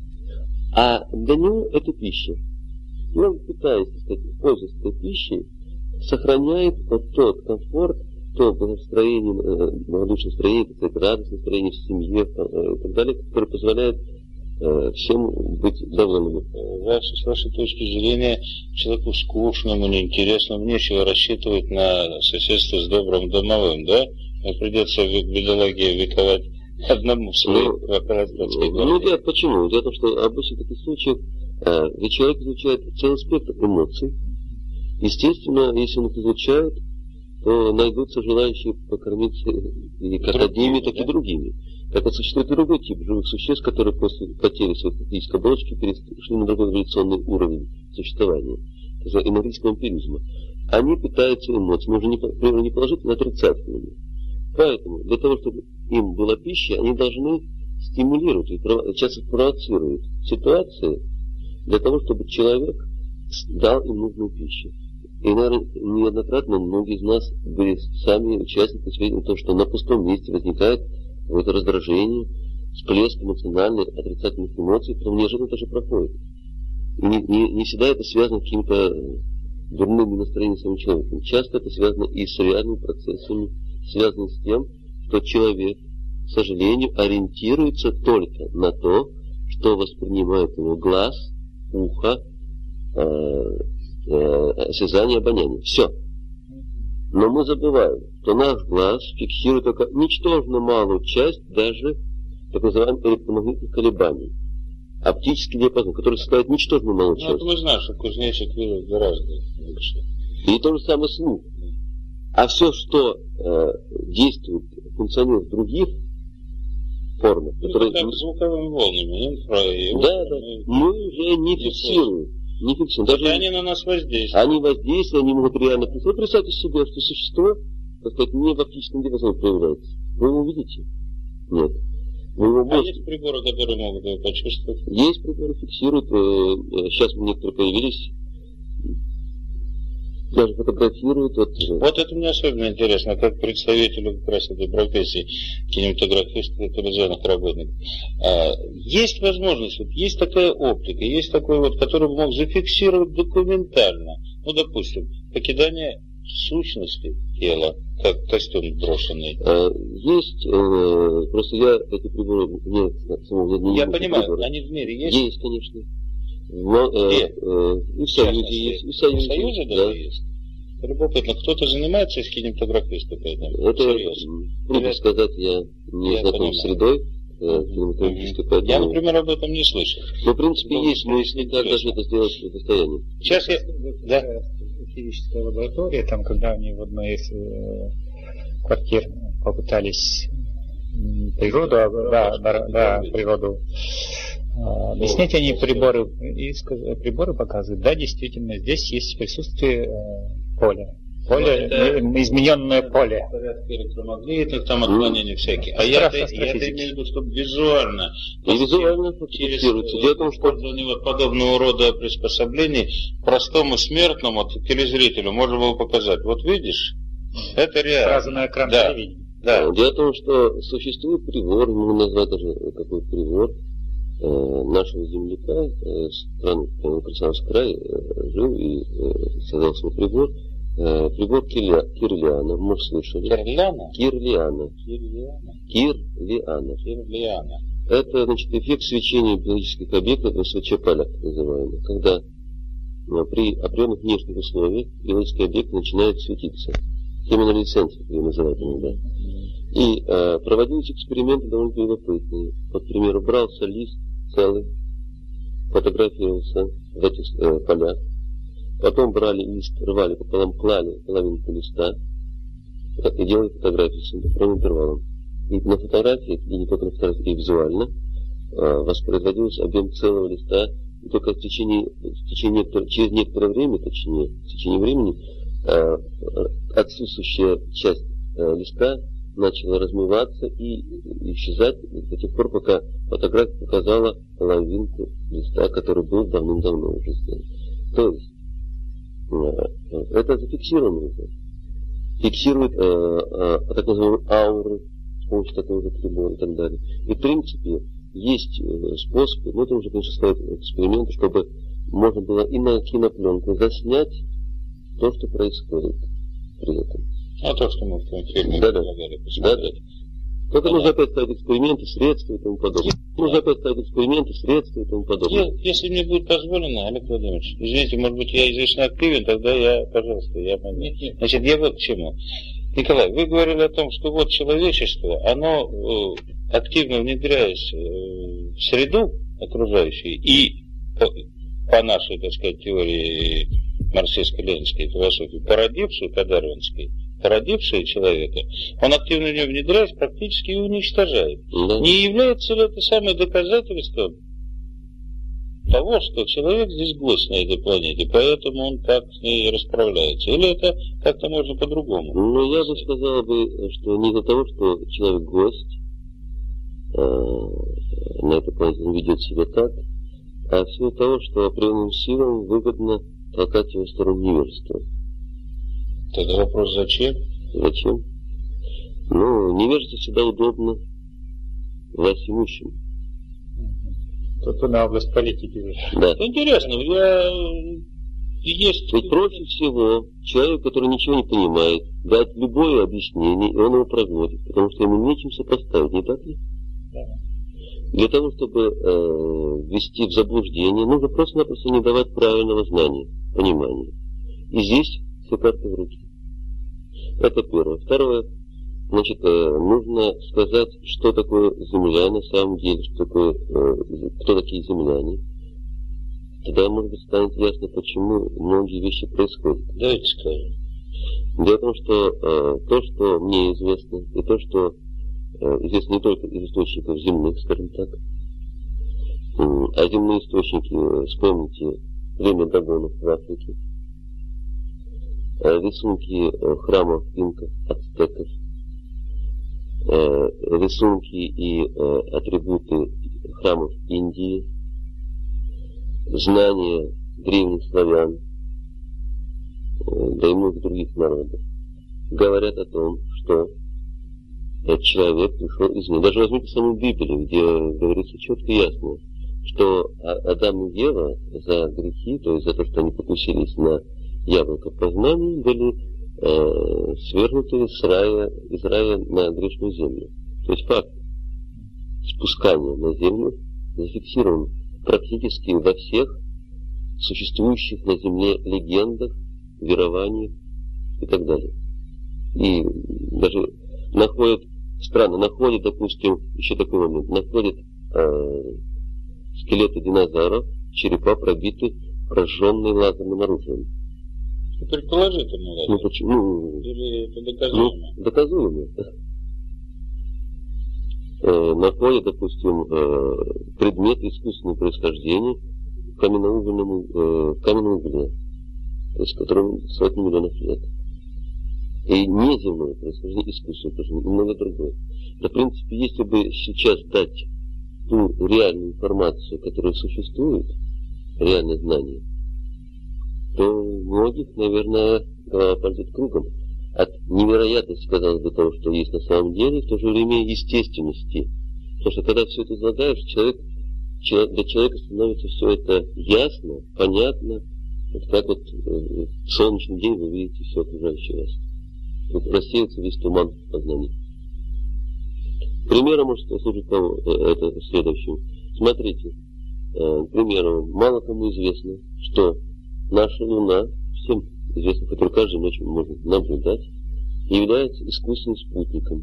А для него это пища. И он, питаясь, так сказать, пользуясь этой пищей, сохраняет вот тот комфорт, то настроение, малодушное настроение, так сказать, радостное настроение в семье и так далее, которое позволяет э, всем быть довольными. С вашей точки зрения, человеку скучному, неинтересному, нечего рассчитывать на соседство с добрым домовым, да? И придется в бедолаге вековать одному в своей ну, околотворской Ну, да, почему? Дело в том, что обычно в таких случаях э, ведь человек изучает целый спектр эмоций. Естественно, если он их изучает, то найдутся желающие покормиться и как одними, так и другими. Так вот, существует другой тип живых существ, которые после потери своей физической оболочки перешли на другой эволюционный уровень существования, это энергетического эмпиризма. Они питаются эмоциями, уже не, например, не положительно, а отрицательными. Поэтому для того, чтобы им была пища, они должны стимулировать, часто провоцируют ситуации для того, чтобы человек дал им нужную пищу. И, наверное, неоднократно многие из нас были сами участники сведения того, что на пустом месте возникает какое-то раздражение, всплеск эмоциональных, отрицательных эмоций, потом неожиданно тоже проходит. И не, не, не всегда это связано с какими-то дурными настроениями самого человека. Часто это связано и с реальными процессами, связано с тем, что человек, к сожалению, ориентируется только на то, что воспринимает его глаз, ухо, осязание, обоняние. Все. Но мы забываем, что наш глаз фиксирует только ничтожно малую часть даже так называемых электромагнитных колебаний. Оптический диапазон, который составляет ничтожно малую часть. Ну, мы знаем, что кузнечик видит гораздо лучше. И то же самое слух. А все, что э, действует, функционирует в других формах, ну, которые... как звуковыми волнами, инфра и... Да, да. Мы уже не фиксируем. Не фиксируем. Даже они на нас воздействуют. Они воздействуют, они могут реально... Вы представьте себе, что существо, так сказать, не в оптическом диапазоне проявляется. Вы его увидите? Нет. Вы его А можете... есть приборы, которые могут его почувствовать? Есть приборы, фиксируют. Сейчас некоторые появились. Даже фотографируют. Вот, вот это мне особенно интересно, как представителю как раз этой профессии кинематографистов и телевизионных работников. А, есть возможность, вот есть такая оптика, есть такой вот, который мог зафиксировать документально, ну, допустим, покидание сущности тела, как костюм брошенный. А, есть, э, просто я эти приборы не самого не Я понимаю, приборы. Они в мире есть? Есть, конечно. Но, э, э, и в Союзе есть. И в Союзе, в Союзе да. даже есть. Любопытно, кто-то занимается из кинематографистов поэтому? Это трудно сказать, я не я знаком с средой э, кинематографистской, поэтому... Я, например, об этом не слышал. Ну, в принципе, но, есть, но если никак даже это сделать в состоянии. Сейчас я... Да. Физическая лаборатория, там, когда они в одной из э, квартир попытались природу, да, да, да, природу объяснять, они приборы, и приборы показывают, да, действительно, здесь есть присутствие э, поля. Поле, это, измененное поле. Порядка электромагнитных, там отклонения всякие. А я-то имею в виду, чтобы визуально. И визуально фиксируется. Дело в том, что использование вот подобного рода приспособлений простому смертному телезрителю можно было показать. Вот видишь, это реально. Сразу на экран да. телевидения. Да. Дело в том, что существует прибор, могу назвать даже такой прибор э, нашего земляка, э, страны Красноярский край, э, жил и э, создал свой прибор. Э, прибор Кирля, Кирлиана, может, слышали? Кирлиана? Кирлиана. Кирлиана. Кирлиана. Кирлиана. Это, значит, эффект свечения биологических объектов в СВЧ-полях, называемых, когда э, при определенных внешних условиях биологические объекты начинают светиться. Хеминолюминесценция, ее называют иногда. И э, проводились эксперименты довольно любопытные. Вот, к примеру, брался лист целый, фотографировался в этих э, полях. Потом брали лист, рвали пополам, клали половинку листа и делали фотографии с определенным интервалом. И на фотографии, и не только на фотографии, и визуально э, воспроизводился объем целого листа. И только в течение, в течение некоторое, через некоторое время, точнее, в течение времени, э, отсутствующая часть э, листа начала размываться и исчезать до тех пор, пока фотография показала половинку листа, который был давным-давно уже сделан. То есть, это зафиксировано уже. Фиксирует э, э, так называемые ауры с помощью такого же прибора и так далее. И в принципе есть э, способы, но это уже, конечно, стоит эксперименты, чтобы можно было и на кинопленку заснять то, что происходит при этом. А то, что мы в том фильме да, предлагали посмотреть. Да, да. Только нужно опять ставить эксперименты, средства и тому подобное. Нужно опять ставить эксперименты, средства и тому подобное. Я, если мне будет позволено, Олег Владимирович, извините, может быть, я излишне активен, тогда я, пожалуйста, я могу. Значит, я вот к чему. Николай, вы говорили о том, что вот человечество, оно э, активно внедряясь э, в среду окружающую и по, по нашей, так сказать, теории марксистско-ленинской философии, породившей по-дарвинской, породившее человека, он активно в него внедряясь, практически и уничтожает. Да. Не является ли это самое доказательством того, что человек здесь гость на этой планете, поэтому он так с ней расправляется? Или это как-то можно по-другому? Ну, я бы сказал бы, что не из-за того, что человек гость, э, на этой планете он ведет себя так, а всего того, что определенным силам выгодно толкать его в сторону невежества. Тогда вопрос, зачем? Зачем? Ну, невежество всегда удобно власть имущим. Тут на область политики. Да. Интересно, я... есть... Ведь проще всего человек, который ничего не понимает, дать любое объяснение, и он его проглотит, потому что ему нечем сопоставить, не так ли? Да. Для того, чтобы э, ввести в заблуждение, нужно просто-напросто не давать правильного знания, понимания. И здесь все карты в руки. Это первое. Второе, значит, э, нужно сказать, что такое земля на самом деле, что такое, э, кто такие земляне. Тогда, может быть, станет ясно, почему многие вещи происходят. Давайте скажем. Дело в том, что э, то, что мне известно, и то, что э, известно не только из источников земных, скажем так, э, а земные источники, э, вспомните племя Дагонов в Африке, рисунки храмов инков, ацтеков, рисунки и э, атрибуты храмов Индии, знания древних славян, э, да и многих других народов, говорят о том, что этот человек пришел извне. Даже возьмите саму Библию, где говорится четко и ясно, что Адам и Ева за грехи, то есть за то, что они покусились на яблоко познания, были э, свергнуты с рая, из рая на грешную землю. То есть факт спускания на землю зафиксирован практически во всех существующих на земле легендах, верованиях и так далее. И даже находят, странно, находят, допустим, еще такой момент, находят э, скелеты динозавров, черепа пробиты прожженной лазерным оружием. Предположительно, да? Ну, почему? Или это доказуемо? Ну, доказуемо. Э, находят, допустим, э, предмет искусственного происхождения в каменноугольном, э, в каменном угле, то есть которому сотни миллионов лет. И неземное происхождение, искусственное происхождение, и много другое. Да, в принципе, если бы сейчас дать ту реальную информацию, которая существует, реальное знание, то многих, наверное, голова пойдет кругом. От невероятности, казалось бы, того, что есть на самом деле, в то же время естественности. Потому что когда все это излагаешь, человек, для человека становится все это ясно, понятно, вот как вот в солнечный день вы видите все окружающее вас. Вот рассеется весь туман познания. Примером может служить того, это следующим. Смотрите, к примеру, мало кому известно, что наша Луна, всем известно, которую каждую ночь можно наблюдать, является искусственным спутником.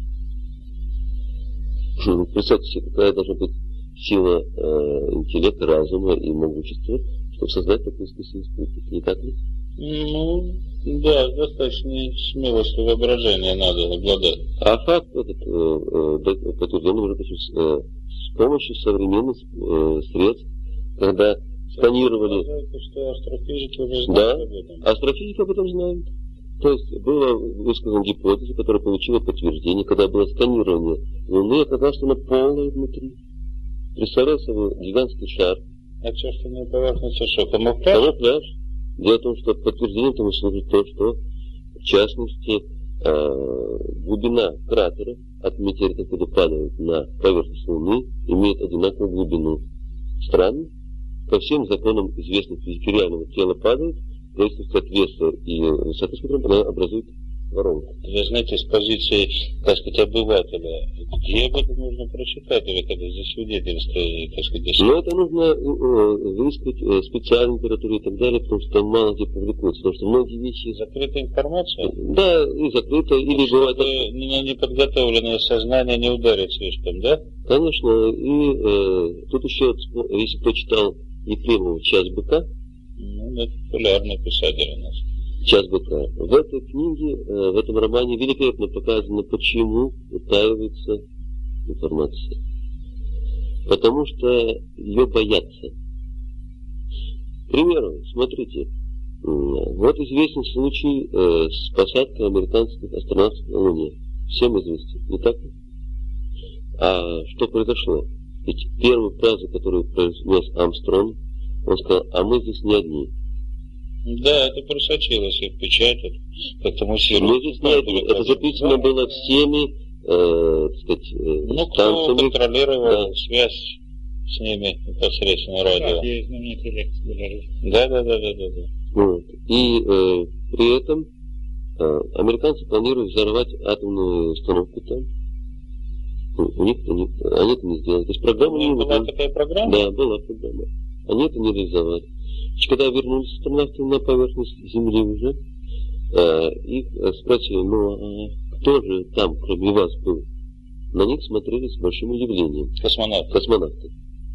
Представьте себе, какая должна быть сила э, интеллекта, разума и могущества, чтобы создать такой искусственный спутник, не так ли? Ну, да, достаточно смелости воображения надо обладать. А факт этот э, э, подтвержден уже э, с помощью современных э, средств, когда сканировали... Это что астрофизики уже знают, да, об этом? Астрофизики об этом знают. То есть была высказана гипотеза, которая получила подтверждение, когда было сканирование Луны, оказалось, что она полая внутри. Представляете собой гигантский шар. А что, что на поверхности что, камуфляж? Камуфляж. Дело в том, что подтверждением тому служит то, что, в частности, э, глубина кратера от метеорита, когда падает на поверхность Луны, имеет одинаковую глубину. Странно. По всем законам известных физики реального тела падает, в зависимости от веса и высоты, с которой она образует воронку. Вы знаете, с позиции, так сказать, обывателя, где об этом нужно прочитать, или когда засвидетельство, так сказать, но это нужно э, выискать э, специальную литературу и так далее, потому что там мало где публикуется, потому что многие вещи... Закрытая информация? Да, и закрытая, или бывает... На неподготовленное сознание не ударит слишком, да? Конечно, и э, тут еще, если кто читал Ефремова «Час быка», ну, это популярный писатель у нас. «Час быка». В этой книге, э, в этом романе великолепно показано, почему утаивается информация. Потому что ее боятся. К примеру, смотрите, вот известен случай э, с посадкой американских астронавтов на Луне. Всем известен, не так ли? А что произошло? Ведь первую фразу, которую произнес Армстронг, он сказал: а мы здесь не одни. Да, это просочилось и в печать, как-то муссирует. Мы здесь не одни. Это записано было всеми, э, так сказать, э, ну, станциями. кто контролировал да. связь с ними непосредственно радио. Да, есть знаменитые лекции были. Да, да, да, да, да. да. Вот. И э, при этом э, американцы планируют взорвать атомную установку там. У них это не, они это не сделали. То есть программа не была такая программа? Да, была программа. Они это не реализовали. Значит, когда вернулись астронавты на поверхность Земли уже, э, их спросили: ну а кто же там, кроме вас, был? На них смотрели с большим удивлением. Космонавты. Космонавты.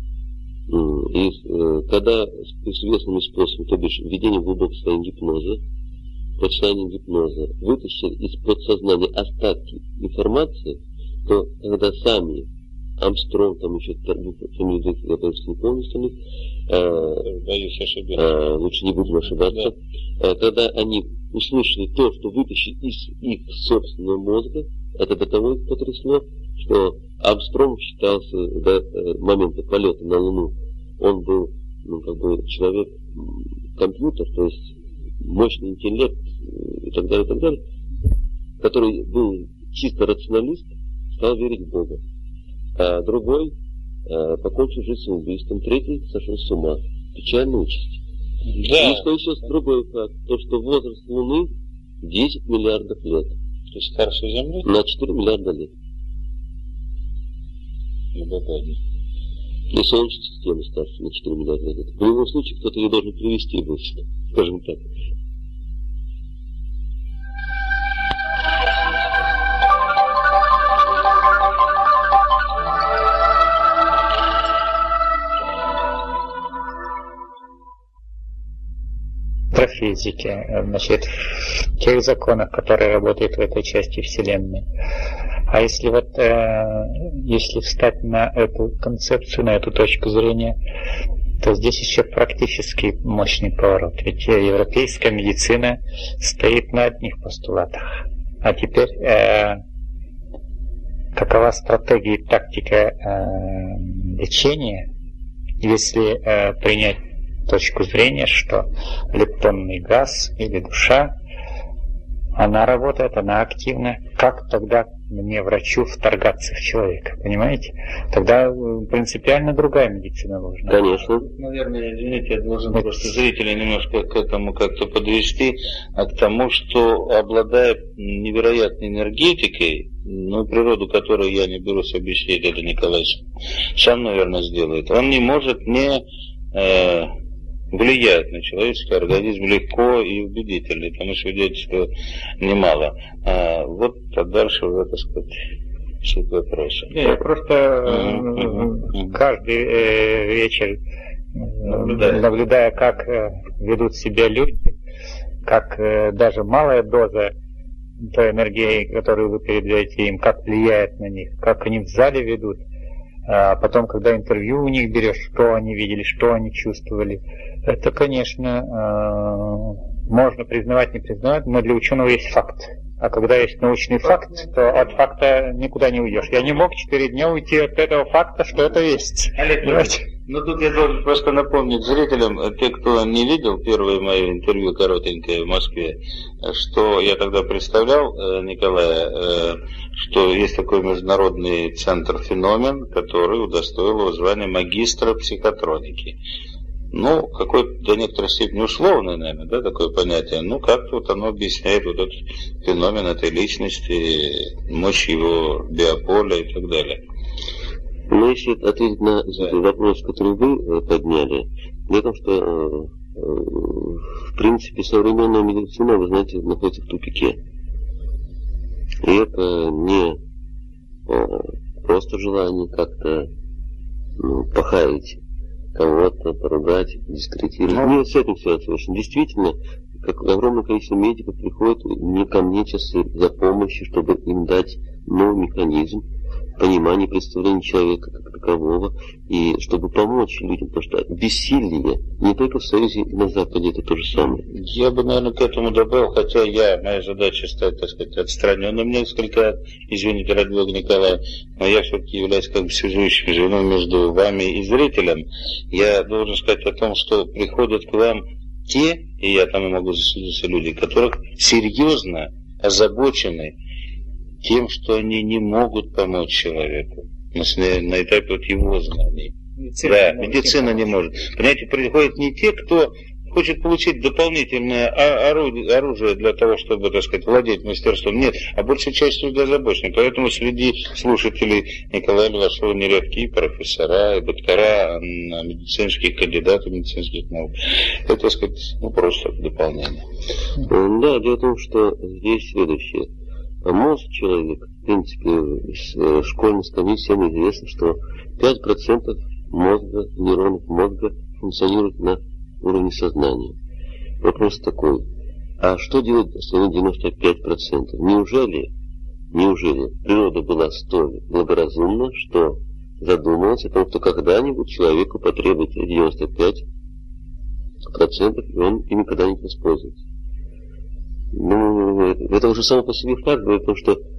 И э, когда с известными способами, то бишь введением глубокого состояния гипноза, под состоянием гипноза, вытащили из подсознания остатки информации, то когда сами Армстронг, там еще фамилию, я просто не помню остальных, э, боюсь ошибиться. Э, лучше не будем ошибаться, да. э, когда они услышали то, что вытащили из их собственного мозга, это до того их потрясло, что Армстронг считался до момента полета на Луну, он был, ну, как бы человек-компьютер, то есть мощный интеллект и так далее, и так далее, который был чисто рационалист, стал верить в Бога. А другой а, покончил жизнь самоубийством, третий сошел с ума. Печальная участь. Да. И что еще другой факт, то что возраст Луны десять миллиардов лет. То есть старше Земли? На четыре миллиарда лет. Любопытно. И Солнечная система старше на четыре миллиарда лет. В любом случае кто-то ее должен привести будет, скажем так. Про физики, значит, в тех законах, которые работают в этой части Вселенной. А если вот, э, если встать на эту концепцию, на эту точку зрения, то здесь еще практически мощный поворот. Ведь европейская медицина стоит на одних постулатах. А теперь, э, какова стратегия и тактика э, лечения, если э, принять точку зрения, что лептонный газ или душа, она работает, она активна. Как тогда мне, врачу, вторгаться в человека, понимаете? Тогда принципиально другая медицина нужна. Конечно. Наверное, извините, я должен просто зрителей немножко к этому как-то подвести, а к тому, что обладая невероятной энергетикой, ну, природу которой я не берусь объяснить, это Николай сам, наверное, сделает, он не может не э, влияет на человеческий организм легко и убедительно, потому что свидетельства немало. А вот а дальше уже, так сказать, суть вопроса. Я просто mm-hmm. каждый э, вечер наблюдая. наблюдая, как э, ведут себя люди, как э, даже малая доза той энергии, которую вы передаете им, как влияет на них, как они в зале ведут. А потом, когда интервью у них берешь, что они видели, что они чувствовали, это, конечно, можно признавать, не признавать, но для ученого есть факт. А когда есть научный факт, то от факта никуда не уйдешь. Я не мог четыре дня уйти от этого факта, что это есть. Олег, ну тут я должен просто напомнить зрителям, те, кто не видел первое мое интервью коротенькое в Москве, что я тогда представлял Николая, что есть такой международный центр «Феномен», который удостоил его звания магистра психотроники. Ну, какое-то до некоторой степени условное, наверное, да, такое понятие. Ну, как-то вот оно объясняет вот этот феномен этой личности, мощь его биополя и так далее. Ну, если ответить на да. вопрос, который вы подняли, дело в том, что, в принципе, современная медицина, вы знаете, находится в тупике. И это не просто желание как-то ну, похаять кого-то, поругать, дискредитировать. Нет, с этим все совершенно. Действительно, как огромное количество медиков приходит не ко мне сейчас за помощью, чтобы им дать новый механизм понимания, представления человека как такового, и чтобы помочь людям, потому что бессилие не только в Союзе и на Западе это то же самое. Я бы, наверное, к этому добавил, хотя я, моя задача стать, так сказать, отстраненным несколько, извините, ради бога, Николай, но я все-таки являюсь как бы связующим звеном между вами и зрителем. Я должен сказать о том, что приходят к вам те, и я там и могу засудиться, люди, которых серьезно озабочены тем, что они не могут помочь человеку на, на этапе вот его знаний. Медицина да, не медицина не может. Понимаете, приходят не те, кто хочет получить дополнительное орудие, оружие для того, чтобы, так сказать, владеть мастерством. Нет, а большая часть люди озабочены. Поэтому среди слушателей Николая Левашова нередки и профессора, и доктора, медицинских кандидатов медицинских наук. Это, так сказать, ну, просто дополнение. Да, дело в том, что здесь следующее. Мозг человека, в принципе, с школьной скамьи всем известно, что пять процентов мозга, нейронов мозга функционирует на уровне сознания. Вопрос такой, а что делать остальные девяносто пять процентов? Неужели, неужели природа была столь благоразумна, что задумалась о том, что когда-нибудь человеку потребуется девяносто пять процентов, и он ими когда-нибудь воспользуется? Ну, это уже само по себе факт, потому что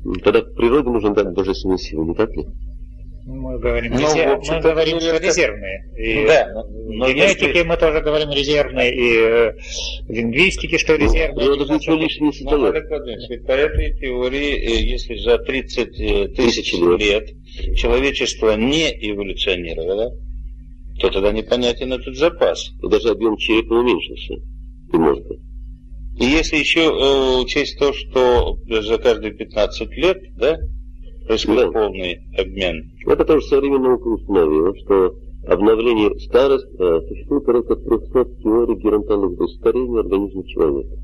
Тогда природе нужно дать божественную силу, не так ли? Мы говорим, Ну, резерв... общем-то, мы говорим что это... резервные. И да, но в генетике если... мы тоже говорим резервные, и э, в лингвистике, что резервные. Ну, даже ничего лишнего не создает. По этой теории, если за тридцать тысяч лет. лет человечество не эволюционировало, то тогда непонятен этот запас. И даже объем черепа уменьшился. И мозга. И если еще э, учесть то, что за каждые пятнадцать лет, да, происходит да. полный обмен. Это тоже современная наука установила, что обновление старости э, существует порядка трехсот теорий геронтологии, то есть старения организма человека.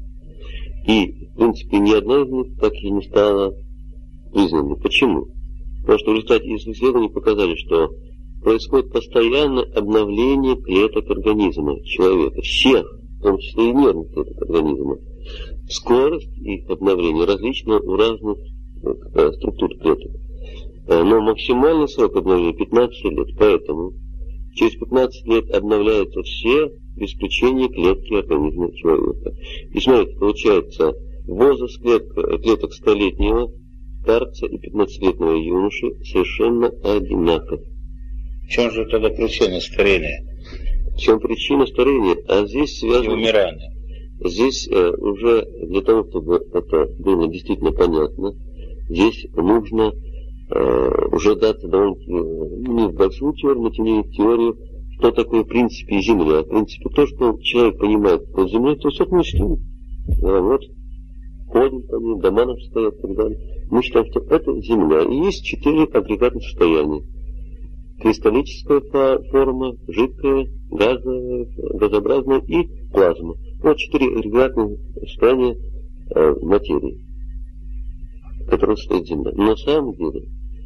И, в принципе, ни одна из них так и не стала признанной. Почему? Потому что в результате исследований показали, что происходит постоянное обновление клеток организма человека, всех, в том числе и нервных клеток организма. Скорость их обновления различна у разных э, структур клеток. Э, но максимальный срок обновления пятнадцать лет, поэтому через пятнадцать лет обновляются все, без исключения клетки организма человека. И смотрите, получается, возраст клеток, клеток столетнего старца и пятнадцатилетнего юноши совершенно одинаков. В чем же тогда причина старения? В чем причина старения? А здесь связано... И умирания. Здесь э, уже для того, чтобы это было действительно понятно, здесь нужно э, уже дать довольно-таки, ну, не в большую теорию, но тем не менее теорию, что такое в принципе Земля. В принципе, то, что человек понимает под Землей, то есть мы считаем, да, вот, ходим по ней, дома наши стоят и так далее. Мы считаем, что это Земля. И есть четыре агрегатных состояния. Кристаллическая форма, жидкая, газовая, газообразная и плазма. Вот четыре агрегатных состояния э, материи, которые состоит Земля. Но на самом деле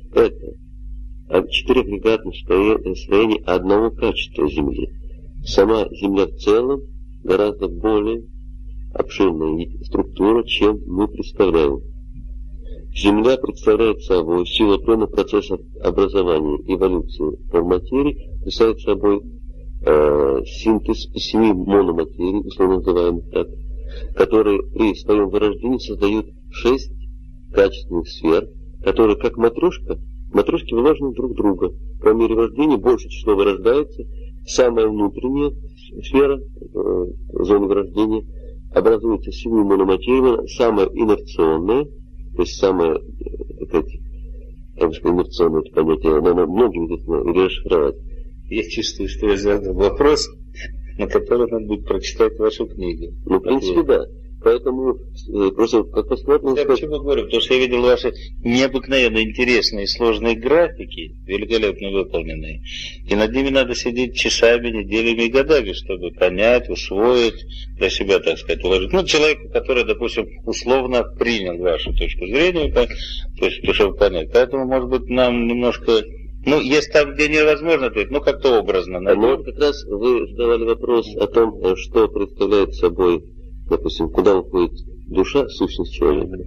это четыре агрегатных состояния одного качества Земли. Сама Земля в целом гораздо более обширная структура, чем мы представляем. Земля представляет собой, в силу определенных процессов образования, эволюции форм материи, представляет собой э, синтез семи мономатерий, условно называемых так, которые при своем вырождении создают шесть качественных сфер, которые, как матрешка, матрешки вложены друг в друга. По мере рождения большее число вырождается, самая внутренняя сфера, э, зона вырождения, образуется семью мономатериями, самая инерционная, то есть самое, так сказать, инерционное это понятие, надо многим здесь расшифровать. Я чувствую, что я задал вопрос, на который надо будет прочитать вашу книгу. Ну, в принципе, да. Поэтому просто как посмотрим... Я почему говорю? Потому что я видел ваши необыкновенно интересные сложные графики, великолепно выполненные. И над ними надо сидеть часами, неделями и годами, чтобы понять, усвоить, для себя, так сказать, уложить. Ну, человеку, который, допустим, условно принял вашу точку зрения, то есть, чтобы понять. Поэтому, может быть, нам немножко... Ну, есть там, где невозможно, то есть, ну, как-то образно. Ну, как раз вы задавали вопрос о том, что представляет собой, допустим, куда уходит душа, сущность человека,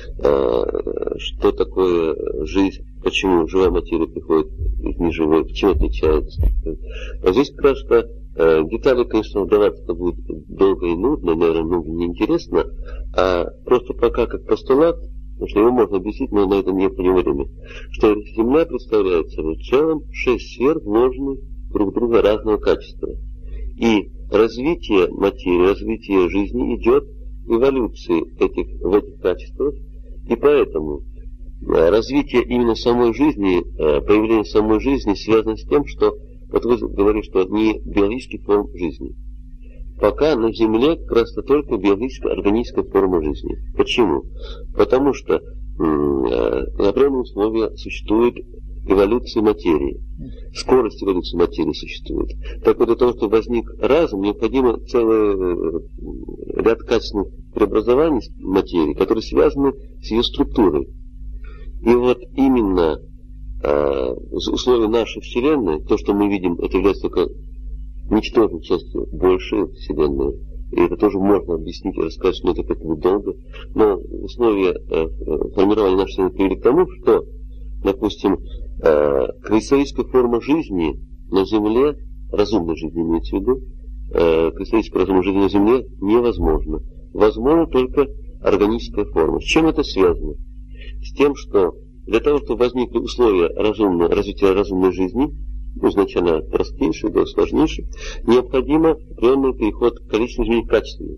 что такое жизнь, почему живая материя приходит из неживой, чем отличается. А здесь как раз что детали, конечно, вдаваться будет долго и нудно, наверное, многим неинтересно, а просто пока как постулат, потому что его можно объяснить, но на это необходимо время, что Земля представляет собой в целом шесть сфер, вложенных друг в друга разного качества. И развитие материи, развитие жизни идет эволюции этих, в этих качествах, и поэтому развитие именно самой жизни, появление самой жизни связано с тем, что, вот вы говорите, что не биологический форм жизни. Пока на Земле как раз только биологическая, органическая форма жизни. Почему? Потому что определенные условия существуют эволюции материи. Скорость эволюции материи существует. Так вот, для того, чтобы возник разум, необходимо целый ряд качественных преобразований материи, которые связаны с ее структурой. И вот именно э, условия нашей Вселенной, то, что мы видим, это является только ничтожной частью большей Вселенной. И это тоже можно объяснить и рассказать, но это как-то долго. Но условия э, формирования нашей Вселенной привели к тому, что, допустим, э, кристаллическая форма жизни на Земле, разумной жизни имеется в виду, э, кристаллическая разумная жизнь на Земле невозможна. Возможна только органическая форма. С чем это связано? с тем, что для того, чтобы возникли условия разумного, развития разумной жизни, ну, изначально от простейшей до сложнейшей, необходимо определенный переход к количественным изменениям качественным.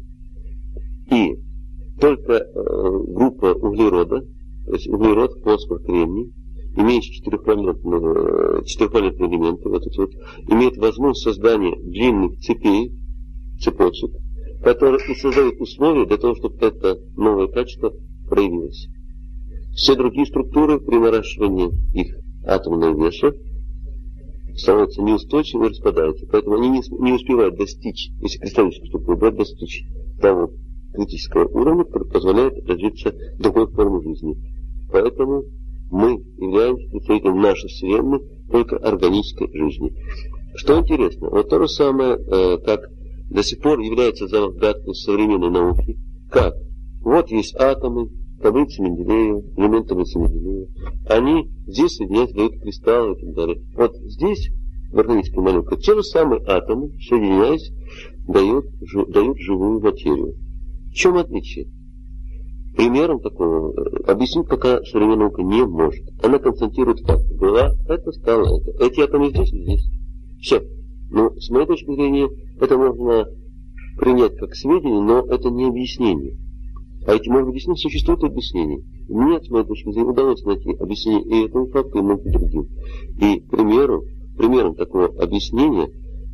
И только э, группа углерода, то есть углерод, фосфор, кремний, имеющий четырехвалентные, четырехвалентные элементы, вот эти вот, имеет возможность создания длинных цепей, цепочек, которые и создают условия для того, чтобы это новое качество проявилось. Все другие структуры при наращивании их атомного веса становятся неустойчивыми и распадаются. Поэтому они не, не успевают достичь, если кристаллическая структура будет достичь того критического уровня, который позволяет развиться другой форме жизни. Поэтому мы являемся представителем нашей Вселенной только органической жизни. Что интересно, вот то же самое, э, как до сих пор является загадкой современной науки, как вот есть атомы, таблицы Менделеева, элементы таблицы Менделеева, они здесь соединяются, дают кристаллы и так далее. Вот здесь, в органической молекуле, те же самые атомы, соединяясь, дают, жи, дают живую материю. В чем отличие? Примером такого объяснить пока современная наука не может. Она констатирует факты. Была это, стало это. Эти атомы здесь и здесь. Все. Но с моей точки зрения, это можно принять как сведения, но это не объяснение. А этим объяснениям существует объяснение. Мне, с моей точки зрения, удалось найти объяснение и этому факту, и многим другим. И примером, примером такого объяснения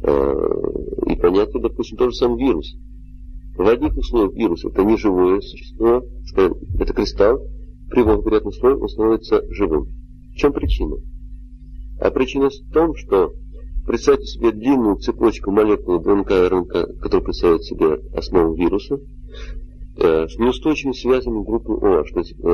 э, и понятия, допустим, тот же самый вирус. В одних условиях вирус это не живое существо, скажем, это кристалл, при благоприятных условиях он становится живым. В чем причина? А причина в том, что представьте себе длинную цепочку молекул ДНК и РНК, которая представляет себе основу вируса, э, с неустойчивыми связями группы OH, то есть э,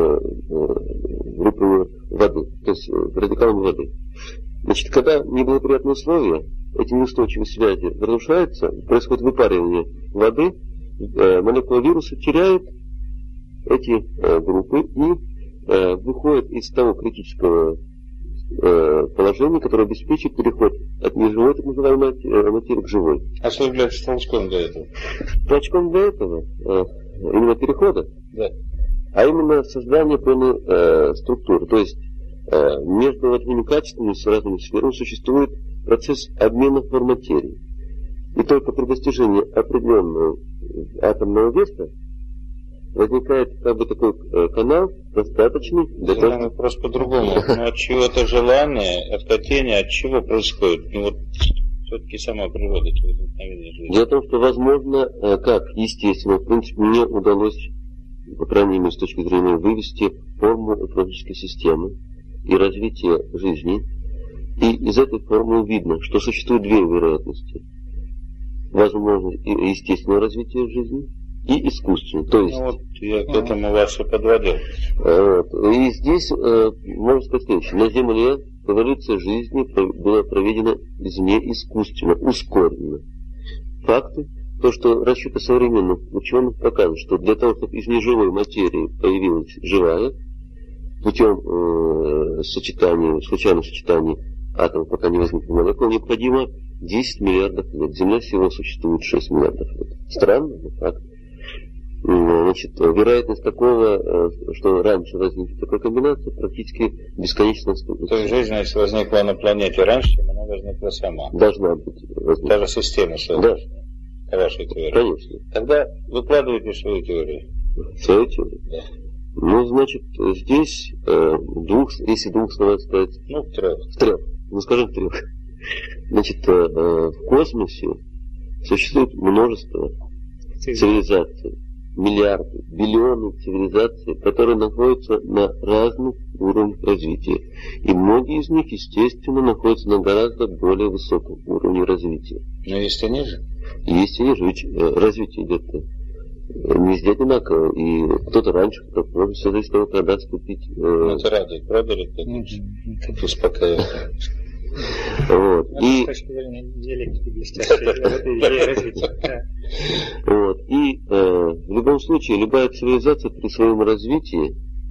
э, группы воды, то есть э, радикалами воды. Значит, когда неблагоприятные условия, эти неустойчивые связи разрушаются, происходит выпаривание воды, э, молекула вируса теряет эти э, группы и э, выходит из того критического э, положения, которое обеспечит переход от неживой, так называемой материи, к живой. А что является толчком для этого? Толчком для этого, э, именно перехода, да. А именно создание полной э, структуры. То есть э, между этими качествами с разными сферами существует процесс обмена форм материи. И только при достижении определенного атомного веса возникает как бы такой э, канал, достаточный для того, чтобы... Вопрос по-другому. Но от чего-то желание, от хотения, от чего происходит? Ну вот все-таки сама природа возникновения жизни. Дело в том, что возможно, э, как естественно, в принципе, мне удалось, по крайней мере, с точки зрения вывести форму экологической системы и развития жизни. И из этой формулы видно, что существует две вероятности. Возможность естественного развития жизни и искусственного. То есть, ну, вот я к этому вас и подводил. Вот. И здесь э, можно сказать следующее. На Земле эволюция жизни была проведена извне искусственно, ускоренно. Факты, то, что расчеты современных ученых показывают, что для того, чтобы из неживой материи появилась живая, путем э, сочетания, случайного сочетания атомов, пока не возникла молекула, необходимо десять миллиардов лет. Земля всего существует шесть миллиардов лет. Странно, но факт. Значит, вероятность такого, что раньше возникнет такая комбинация, практически бесконечно. То есть жизнь, если возникла на планете раньше, чем она возникла сама. Должна быть. Возникла. Даже система да. По вашей теории. Конечно. Тогда выкладывайте свою теорию. Свою теорию? Да. Ну, значит, здесь э, двух, если двух слов сказать. Ну, в трех. В трех. Ну, скажем, в трех. Значит, э, э, в космосе существует множество цивилизаций. Миллиарды, биллионы цивилизаций, которые находятся на разных уровнях развития. И многие из них, естественно, находятся на гораздо более высоком уровне развития. Но есть и ниже? Есть и ниже, ведь развитие идет не везде одинаково. И кто-то раньше, кто-то позже, все зависит от того, когда вступить. Ну, это радует, правда ли, конечно? Это успокаивает. Вот. И... С точки зрения диалектики блестящей, это идея развития. Вот. И э, в любом случае, любая цивилизация при своем развитии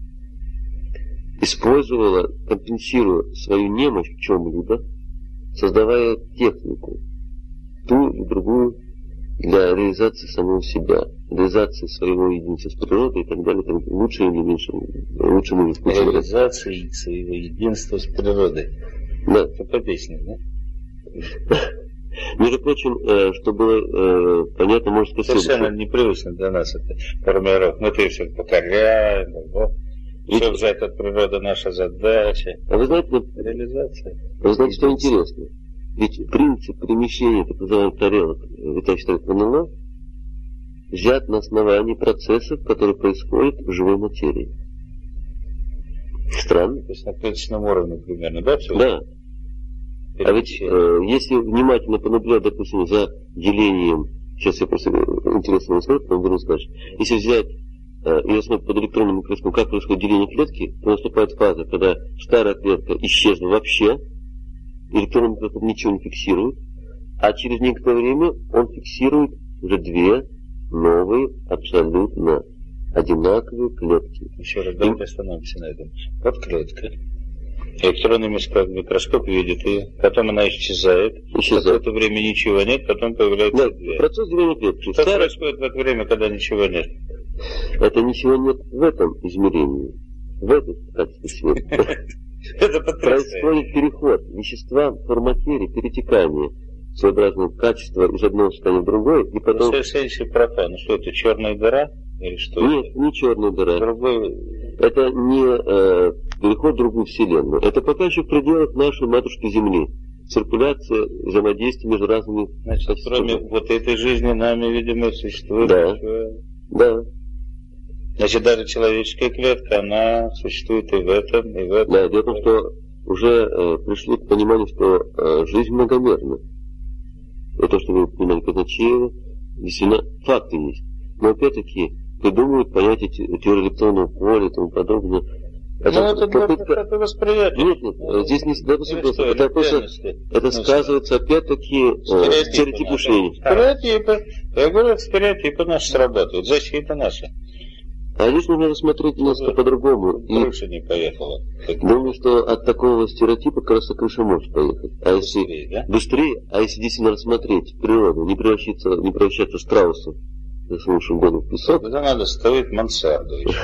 использовала, компенсируя свою немощь в чем-либо, создавая технику, ту и другую, для реализации самого себя. реализации своего единства с природой и так далее, там, лучше или меньше, лучше мы реализации своего единства с природой. Да. Это по песне, да? Между прочим, что было понятно, может сказать... Совершенно непривычно для нас это формировка. Мы-то все покоряем, да? Все взять от природы наша задача. А вы знаете, реализация. Вы знаете, что интересно? Ведь принцип перемещения так называемых тарелок, летающих тарелок в эн эл о, взят на основании процессов, которые происходят в живой материи. Странно. То есть на клеточном уровне примерно, да? Все? Да. А ведь э, если внимательно понаблюдать, допустим, за делением, сейчас я просто интересно скажу, потом вернусь дальше. Если взять э, и рассмотреть под электронным микроскопом, как происходит деление клетки, то наступает фаза, когда старая клетка исчезла вообще, электронный микроскоп ничего не фиксирует, а через некоторое время он фиксирует уже две новые, абсолютно одинаковые клетки. Еще раз, давайте остановимся на этом. Вот клетка. Электронный микроскоп видит ее, потом она исчезает. Исчезает. Какое-то время ничего нет, потом появляется да, две. Процесс деления клетки. Что Старая... происходит в это время, когда ничего нет? Это ничего нет в этом измерении, в этом качестве света. Это происходит переход вещества в форматире, перетекание своеобразного качества из одного состояния в другое, и потом... Ну, следующий профан. Ну что, это черная дыра? Или что? Нет, это? не черная дыра. Другой... Это не э, переход в другую вселенную. Это пока еще в пределах нашей матушки Земли. Циркуляция, взаимодействие между разными... Значит, кроме вот этой жизни нами, видимо, существует... Да, еще... да. Значит, даже человеческая клетка, она существует и в этом, и в этом. Да, дело в том, что уже э, пришли к пониманию, что э, жизнь многомерна. И то, что вы понимали Казначеева, действительно факты есть. Но опять-таки придумывают понятие теории электронного поля и тому подобное. Это, ну, это попытка... это восприятие. Нет, нет, ну, здесь не допустим, просто, это, просто, это сказывается опять-таки э, стереотип мышления. Стереотипы. Я говорю, стереотипы наши срабатывают, защита наша. А здесь нужно рассмотреть немножко по-другому. Крыша не поехала. Думаю, что от такого стереотипа как раз крыша может поехать. А если быстрее, да? быстрее, а если действительно рассмотреть природу, не превращаться, не превращаться страусом, заснувшим году в песок. Тогда надо строить мансарду еще.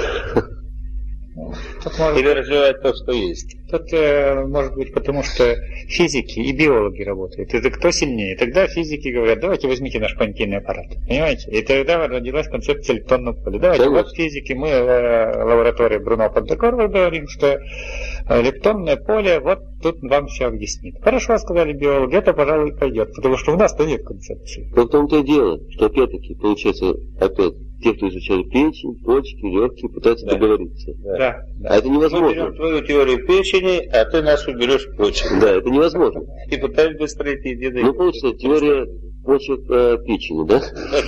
Или развивать то, что есть. Тут э, может быть потому, что физики и биологи работают. Это кто сильнее? Тогда физики говорят, давайте возьмите наш понятийный аппарат. Понимаете? И тогда родилась концепция электронного поля. Давайте, Конечно. вот физики, мы э, лаборатория Бруно Пантекорова говорим, что электронное поле, вот тут вам все объяснит. Хорошо, сказали биологи, это, пожалуй, пойдет, потому что у нас-то нет концепции. Но в том-то и дело, что опять-таки, получается, опять, те, кто изучали печень, почки, легкие, пытаются да. договориться. Да. Да, да. А это невозможно. Мы берем твою теорию печени, а ты нашу берешь почек. Да, это невозможно. И пытаемся выстроить единый... Ну, получается, теория почек э, печени, да?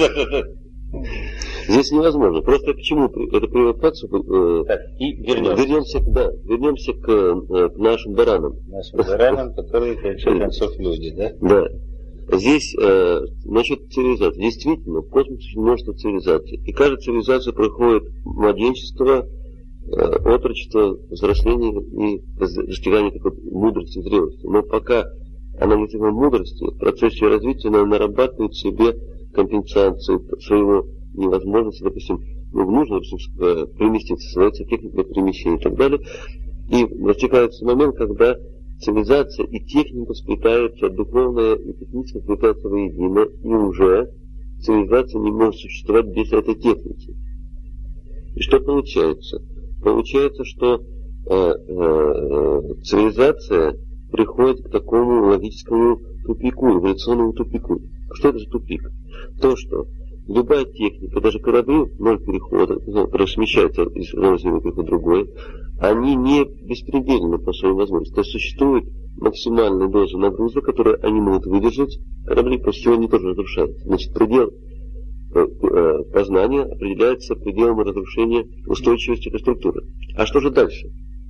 Здесь невозможно. Просто почему это приводится... Э, так, и вернемся. Вернемся, да, вернемся к, э, к нашим баранам. Нашим баранам, которые, в конце концов, люди, да? Да. Здесь, э, насчет цивилизации. Действительно, в космосе очень множество цивилизаций. И каждая цивилизация проходит младенчество, э, отрочество, взросление и достигание такой мудрости, зрелости. Но пока она не достигла мудрости, в процессе развития она нарабатывает в себе компенсацию своего невозможности, допустим, ну, нужно, допустим, переместиться, создается техника перемещения и так далее. И достигается момент, когда цивилизация и техника сплетаются, духовная и техническая сплетаются воедино, и уже цивилизация не может существовать без этой техники. И что получается? Получается, что э, э, цивилизация приходит к такому логическому тупику, эволюционному тупику. Что это за тупик? То, что любая техника, даже корабли, ноль перехода, которые смещаются из одного земли в другое, они не беспредельны по своим возможностям. То есть существует максимальная доза нагрузок, которую они могут выдержать, корабли после чего они тоже разрушаются. Значит, предел познания определяется пределом разрушения устойчивости этой структуры. А что же дальше?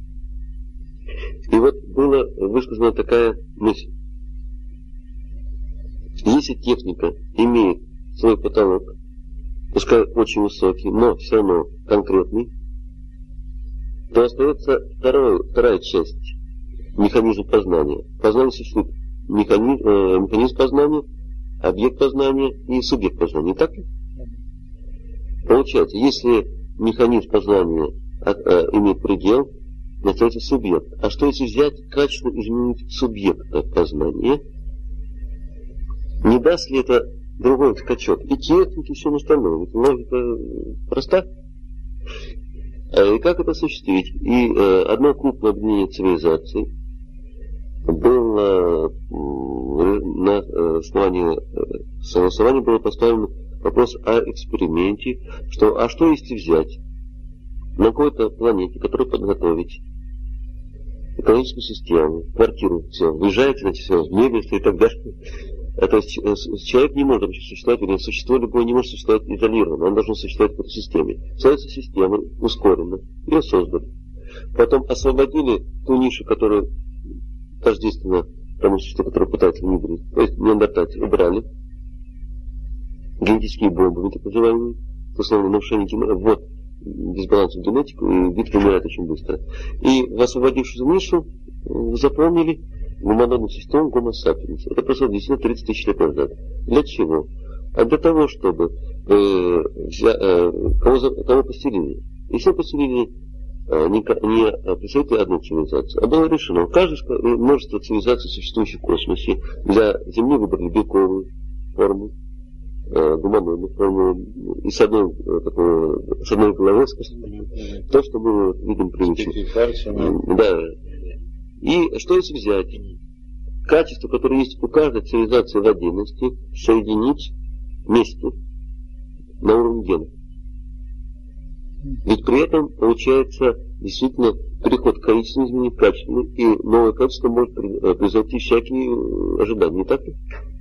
И вот была высказана такая мысль. Если техника имеет свой потолок, пускай очень высокий, но все равно конкретный, то остается второй, вторая часть механизма познания. Познание существует механизм, э, механизм познания, объект познания и субъект познания. Не так ли? Получается, если механизм познания от, э, имеет предел, называется субъект. А что если взять, качественно изменить субъекта познания? Не даст ли это другой скачок? И техники, и все остальное. Ведь логика проста. И как это осуществить? И э, одно крупное объединение цивилизаций было э, на основании э, согласования было поставлен вопрос о эксперименте, что, а что если взять на какой-то планете, которую подготовить, экологическую систему, квартиру, все, выезжаете, значит, все, мебель и так далее. А, то есть человек не может вообще существовать, или существо любое не может существовать изолированно, он должен существовать в какой-то системе. Создается система, ускоренно, ее создали. Потом освободили ту нишу, которую тождественно тому существу, которое пытается внедрить. То есть неандертальцы убрали генетические бомбы, так называемые, условно нарушение вот, дисбаланса в генетику, и вид вымирает очень быстро. И в освободившуюся нишу заполнили гуманоидную систему Homo sapiens. Это прошло действительно тридцать тысяч лет назад. Для чего? А для того, чтобы э, взя, э, кого, кого поселили. И все поселили э, не, не представители одной цивилизации, а было решено, каждое множество цивилизаций, существующих в космосе, для Земли выбрали белковую форму, э, гуманоидную форму, и с одной, э, такой, с одной головой, скажем, то, что было видом привычным. Да. И что если взять качество, которое есть у каждой цивилизации в отдельности, соединить вместе на уровне генов? Ведь при этом получается действительно переход к количественному изменению в качественное, и новое качество может произойти всякие ожидания, не так ли?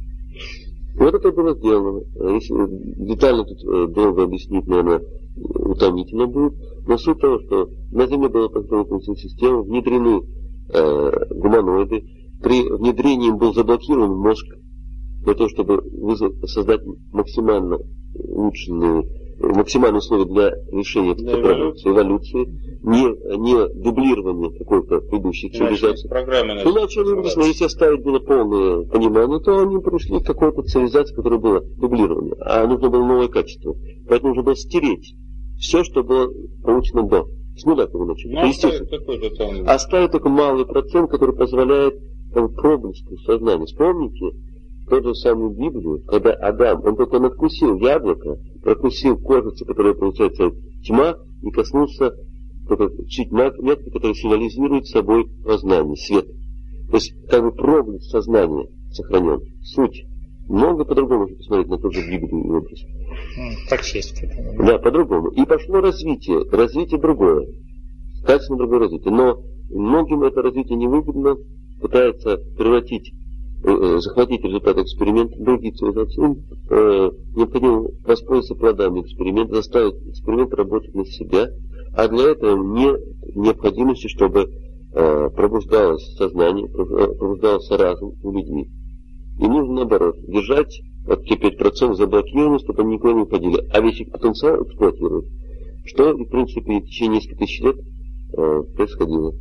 Вот это было сделано. Если детально тут долго объяснить, наверное, утомительно будет, но суть того, что на Земле была построена система, внедрены э, гуманоиды, при внедрении им был заблокирован мозг для того, чтобы вызвать, создать максимально улучшенные, максимальные условия для решения для эволюции, эволюции не, не дублирование какой-то предыдущей цивилизации. Иначе, ну, если оставить было полное понимание, то они пришли к какой-то цивилизации, которая была дублирована, а нужно было новое качество. Поэтому нужно было стереть все, что было получено до. С нуля как начали. Ну, оставить, там... оставить только малый процент, который позволяет там, проблеску сознания. Вспомните ту же самую Библию, когда Адам, он только надкусил яблоко, прокусил кожицу, которая получается тьма, и коснулся только чуть метки, который символизирует собой познание, свет. То есть как бы проблеск сознания сохранен. Суть. Много по-другому можно посмотреть на ту же Библию и образ. Так есть. Да, по-другому. И пошло развитие. Развитие другое. Качественно другое развитие. Но многим это развитие невыгодно. Пытаются превратить, э, захватить результат эксперимента в другие цивилизации. Им э, необходимо воспользоваться плодами эксперимента, заставить эксперимент работать на себя. А для этого нет необходимости, чтобы э, пробуждалось сознание, пробуждался разум у людей. И нужно, наоборот, держать вот те пять процентов заблокированных, чтобы они никуда не уходили, а весь их потенциал эксплуатировать. Что, в принципе, в течение нескольких тысяч лет э, происходило.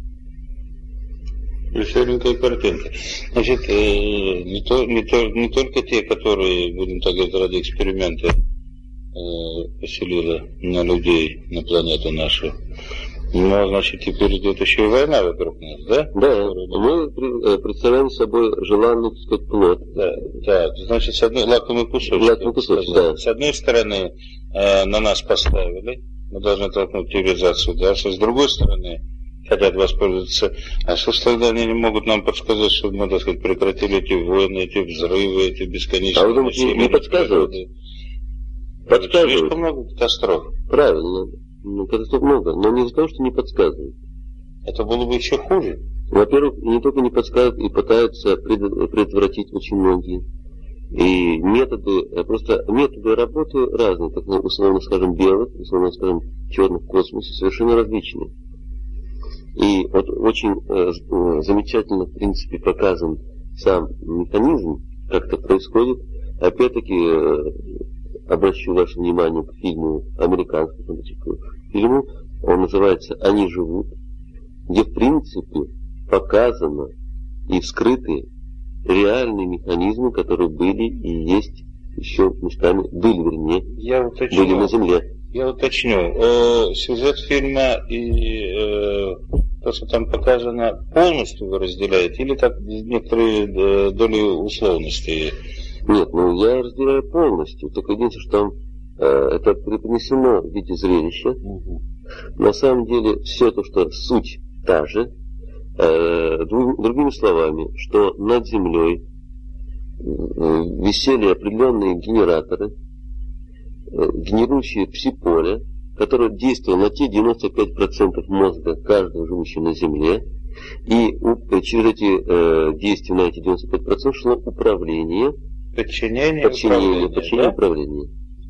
Веселенькая картинка. Значит, э, не, то, не, то, не только те, которые, будем так говорить, ради эксперимента э, поселили на людей, на планету нашу, но, значит, теперь идет еще и война вокруг нас, да? Да, мы представляем собой желанный, так сказать, плод. Да, да, значит, с одной лакомый кусочек. Лакомый кусочек, да. С одной стороны, э, на нас поставили, мы должны толкнуть цивилизацию дальше. С другой стороны, хотят воспользоваться. А что тогда они не могут нам подсказать, чтобы мы, так сказать, прекратили эти войны, эти взрывы, эти бесконечные... А вы думаете, не, не подсказывают? Подсказывают. Слишком много катастроф. Правильно. Ну, катастроф много, но не из-за того, что не подсказывают. Это было бы еще хуже. Во-первых, не только не подсказывают, и пытаются предотвратить очень многие. И методы, просто методы работы разные, как условно скажем белых, условно скажем черных в космосе, совершенно различные. И вот очень э, замечательно, в принципе, показан сам механизм, как это происходит. Опять-таки, э, обращу ваше внимание к фильму, американскому фильму, он называется «Они живут», где, в принципе, показано и вскрыты реальные механизмы, которые были и есть еще местами, были, вернее, Я были на Земле. Я уточню. Э, сюжет фильма и э, то, что там показано, полностью вы разделяете или так некоторые э, доли условностей? Нет, ну я разделяю полностью. Только единственное, что там э, это преподнесено в виде зрелища. Угу. На самом деле все то, что суть та же. Э, друг, другими словами, что над землей э, висели определенные генераторы, э, генерирующие пси-поле, которое действовало на те девяносто пять процентов мозга каждого живущего на земле. И у, через эти э, действия на эти девяносто пять процентов шло управление, подчинение, подчинение, управление, подчинение да? управление.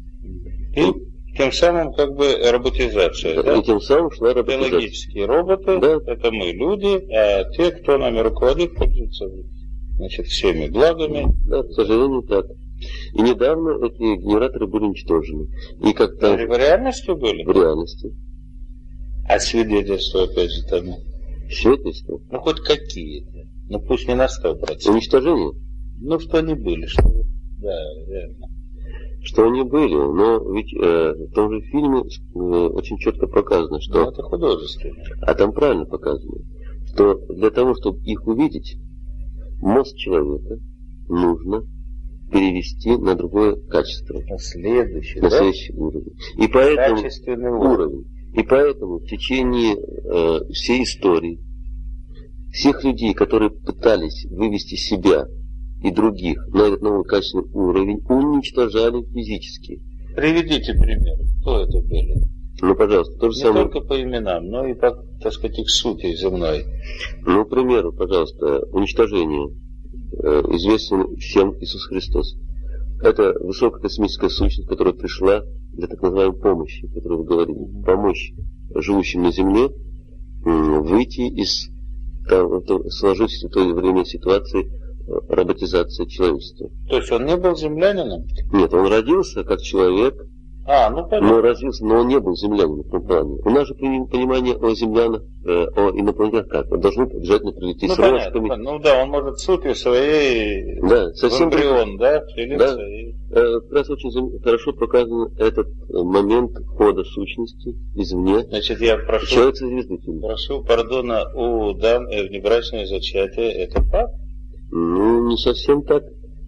И тем самым как бы роботизация. Да, да? И тем самым шла роботизация. Биологические роботы, да. Это мы, люди, а те, кто нами руководит, пользуются, значит, всеми благами. Да, к сожалению, так. И недавно эти генераторы были уничтожены. И как-то... В реальности были? В реальности. А свидетельства, опять же, тому? Свидетельства? Ну, хоть какие-то. Ну, пусть не на сто процентов. Уничтожение? Ну, что они были, что... Да, реально. Что они были, но ведь э, в том же фильме э, очень четко показано, что... Ну, это художественно. А там правильно показано, что для того, чтобы их увидеть, мозг человека нужно перевести на другое качество. На следующий, на да? следующий уровень. И поэтому... Качественный уровень. уровень. И поэтому в течение э, всей истории всех людей, которые пытались вывести себя и других на этот новый качественный уровень, уничтожали физически. Приведите пример. Кто это были? Ну, пожалуйста, то же Не самое. только по именам, но и по, так сказать, их сути земной. Ну, к примеру, пожалуйста, уничтожение. Э, известен всем Иисус Христос. Это высокая космическая сущность, которая пришла для так называемой помощи, о которой вы говорили. Помочь живущим на Земле э, выйти из того, сложившейся в то время ситуации роботизация человечества. То есть он не был землянином? Нет, он родился как человек, а, ну, понятно. но родился, но он не был землянином в этом плане. У нас же понимание о землянах, э, о инопланетянах как? Он должен обязательно прилететь ну, с рожками. Ну да, он может сутью своей да, совсем эмбрион, да, прилиться. Да. И... Э, как раз очень хорошо показан этот момент хода сущности извне. Значит, я прошу, Человек со звезды. прошу пардона, у дам э, внебрачное зачатие, это факт? Ну, не совсем так.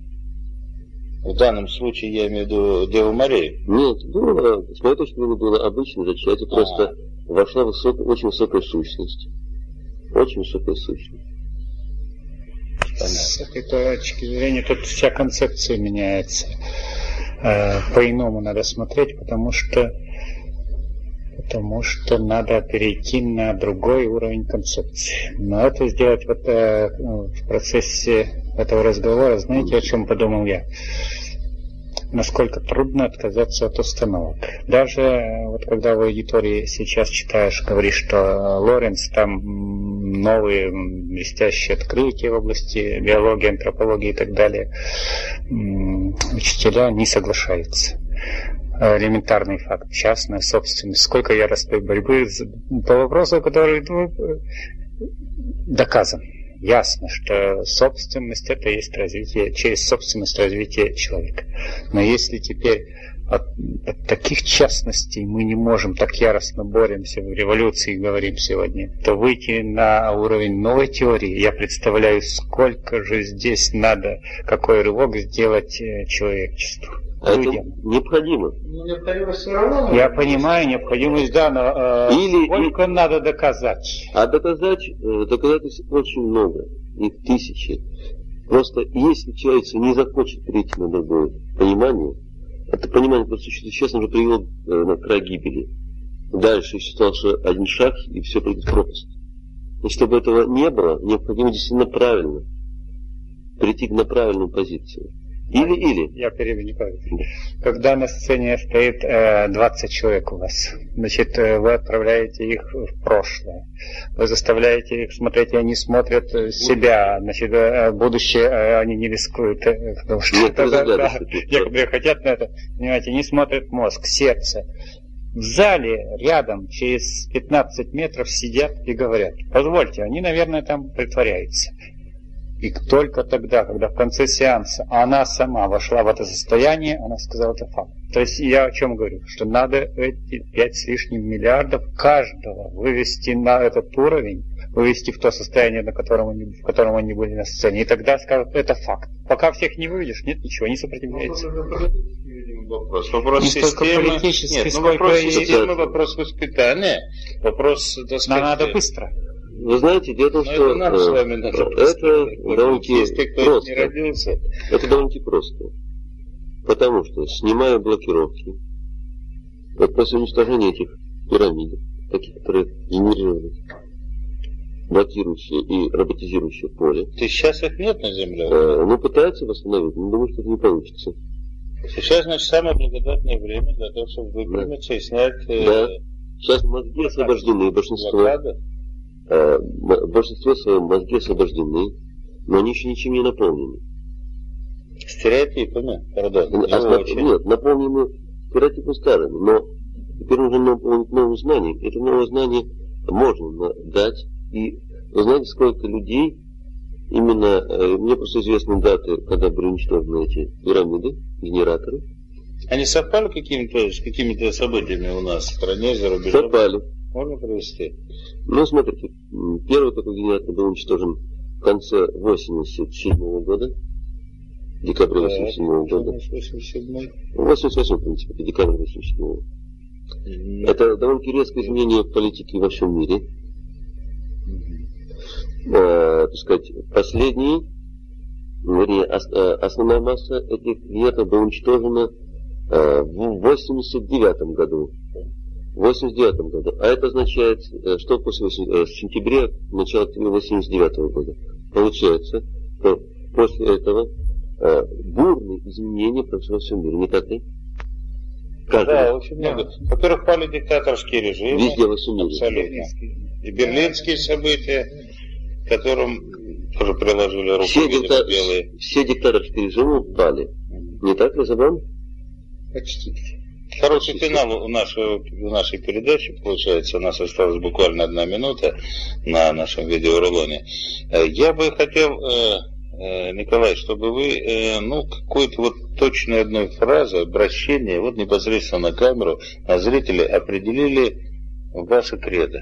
В данном случае я имею в виду Деву Марию. Нет, было, с моей точки зрения, было обычное зачатие, А-а-а. просто вошла высок, очень высокая сущность. Очень высокая сущность. Понятно. С этой точки зрения тут вся концепция меняется. Э, по-иному надо смотреть, потому что потому что надо перейти на другой уровень концепции. Но это сделать вот, э, в процессе этого разговора, знаете, о чем подумал я? Насколько трудно отказаться от установок. Даже э, вот когда в аудитории сейчас читаешь, говоришь, что Лоренц там новые блестящие открытия в области биологии, антропологии и так далее, учителя не соглашаются. Элементарный факт, частная собственность. Сколько я раз той борьбы по вопросу, который ну, доказан. Ясно, что собственность это есть развитие, через собственность развитие человека. Но если теперь от, от таких частностей мы не можем, так яростно боремся в революции, говорим сегодня, то выйти на уровень новой теории, я представляю, сколько же здесь надо, какой рывок сделать человечеству. А это необходимо. Ну, необходимо все равно. Я понимаю, необходимость, да, но э, Или, сколько или... надо доказать? А доказать, э, доказательств очень много, их тысячи. Просто если человек не захочет перейти на другое понимание, это понимание просто сейчас уже привело э, на край гибели. Дальше остался один шаг, и все придет в пропасть. И чтобы этого не было, необходимо действительно правильно прийти на правильную позицию. Или, или. Я переведу. Когда на сцене стоит э, двадцать человек у вас, значит, э, вы отправляете их в прошлое. Вы заставляете их смотреть, и они смотрят себя, значит, э, будущее э, они не рискуют. Э, потому что Нет, это, да, да, да, некоторые хотят на это, понимаете, не смотрят мозг, сердце. В зале рядом через пятнадцать метров сидят и говорят. Позвольте, они, наверное, там притворяются. И только тогда, когда в конце сеанса она сама вошла в это состояние, она сказала, это факт. То есть я о чем говорю? Что надо эти пять с лишним миллиардов каждого вывести на этот уровень, вывести в то состояние, на котором они, в котором они были на сцене. И тогда скажут, это факт. Пока всех не выведешь, нет ничего, не сопротивляется. Вопрос, вопрос системы, нет, ну, вопрос системы, вопрос воспитания, вопрос, так сказать, но надо быстро. Вы знаете, дело в том, что это, с вами надо это довольно-таки просто. Не это довольно-таки просто. Потому что, снимая блокировки, вот после уничтожения этих пирамид, таких, которые генерировали, блокирующие и роботизирующие поле. То есть сейчас их нет на Земле? Э, ну, пытаются восстановить, но думаю, что это не получится. Сейчас, значит, самое благодатное время для того, чтобы выпрямиться да. и снять... Э, да. Сейчас мозги освобождены, большинство... Э, большинство своем мозги освобождены, но они еще ничем не наполнены. Стереотипами, пардон. Основ... Нет, наполнены стереотипами старыми, но теперь нужно наполнить новым знанием. Это новое знание можно дать. И вы знаете, сколько людей, именно, э, мне просто известны даты, когда были уничтожены эти пирамиды, генераторы. Они совпали какими-то, с какими-то событиями у нас в стране, за рубежом? Совпали. Можно привести? Ну, смотрите, первый такой генератор был уничтожен в конце восемьдесят седьмого года, декабря восемьдесят седьмого года. восемьдесят восьмой, в принципе, декабря восемьдесят седьмого. Mm-hmm. Это довольно резкое изменение политики во всем мире. Э, так сказать, последние, вернее, ос, э, основная масса этих генераторов была уничтожена э, в восемьдесят девятом году. В восемьдесят девятом году. А это означает, что после э, сентября, начала восемьдесят девятого года. Получается, что после этого э, бурные изменения произошли во всем мире. Не так ли? Каждый. Да, очень много. Во-первых, пали диктаторские режимы. Везде во всем мире. Абсолютно. И берлинские события, которым тоже приложили руку все, дикта... белые. все диктаторские режимы пали. Не так ли, Забан? Почти. Хороший финал у нашей, у нашей передачи получается. У нас осталась буквально одна минута на нашем видеорулоне. Я бы хотел, Николай, чтобы вы, ну, какую-то вот точную одной фразу, обращение, вот непосредственно на камеру, на зрителей определили ваше кредо.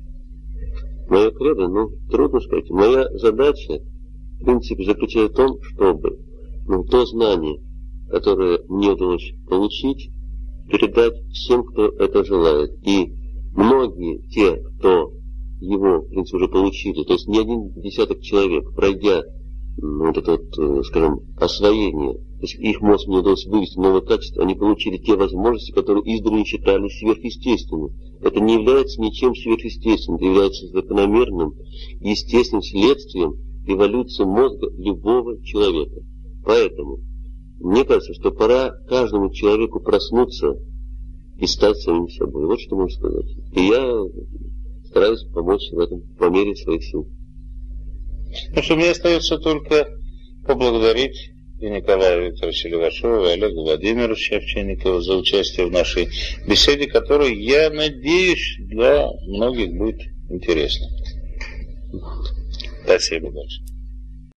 Мое кредо, ну, трудно сказать. Моя задача, в принципе, заключается в том, чтобы ну, то знание, которое мне удалось получить, передать всем, кто это желает. И многие те, кто его, в принципе, уже получили, то есть не один десяток человек, пройдя ну, вот это вот, скажем, освоение, то есть их мозг мне удалось вывести в новое качество, они получили те возможности, которые издавна считались сверхъестественными. Это не является ничем сверхъестественным, это является закономерным, естественным следствием эволюции мозга любого человека. Поэтому мне кажется, что пора каждому человеку проснуться и стать самим собой. Вот что можно сказать. И я стараюсь помочь в этом по мере своих сил. Ну что, мне остается только поблагодарить и Николая Викторовича Левашова, и Олега Владимировича Овчинникова за участие в нашей беседе, которая, я надеюсь, для многих будет интересна. Спасибо большое.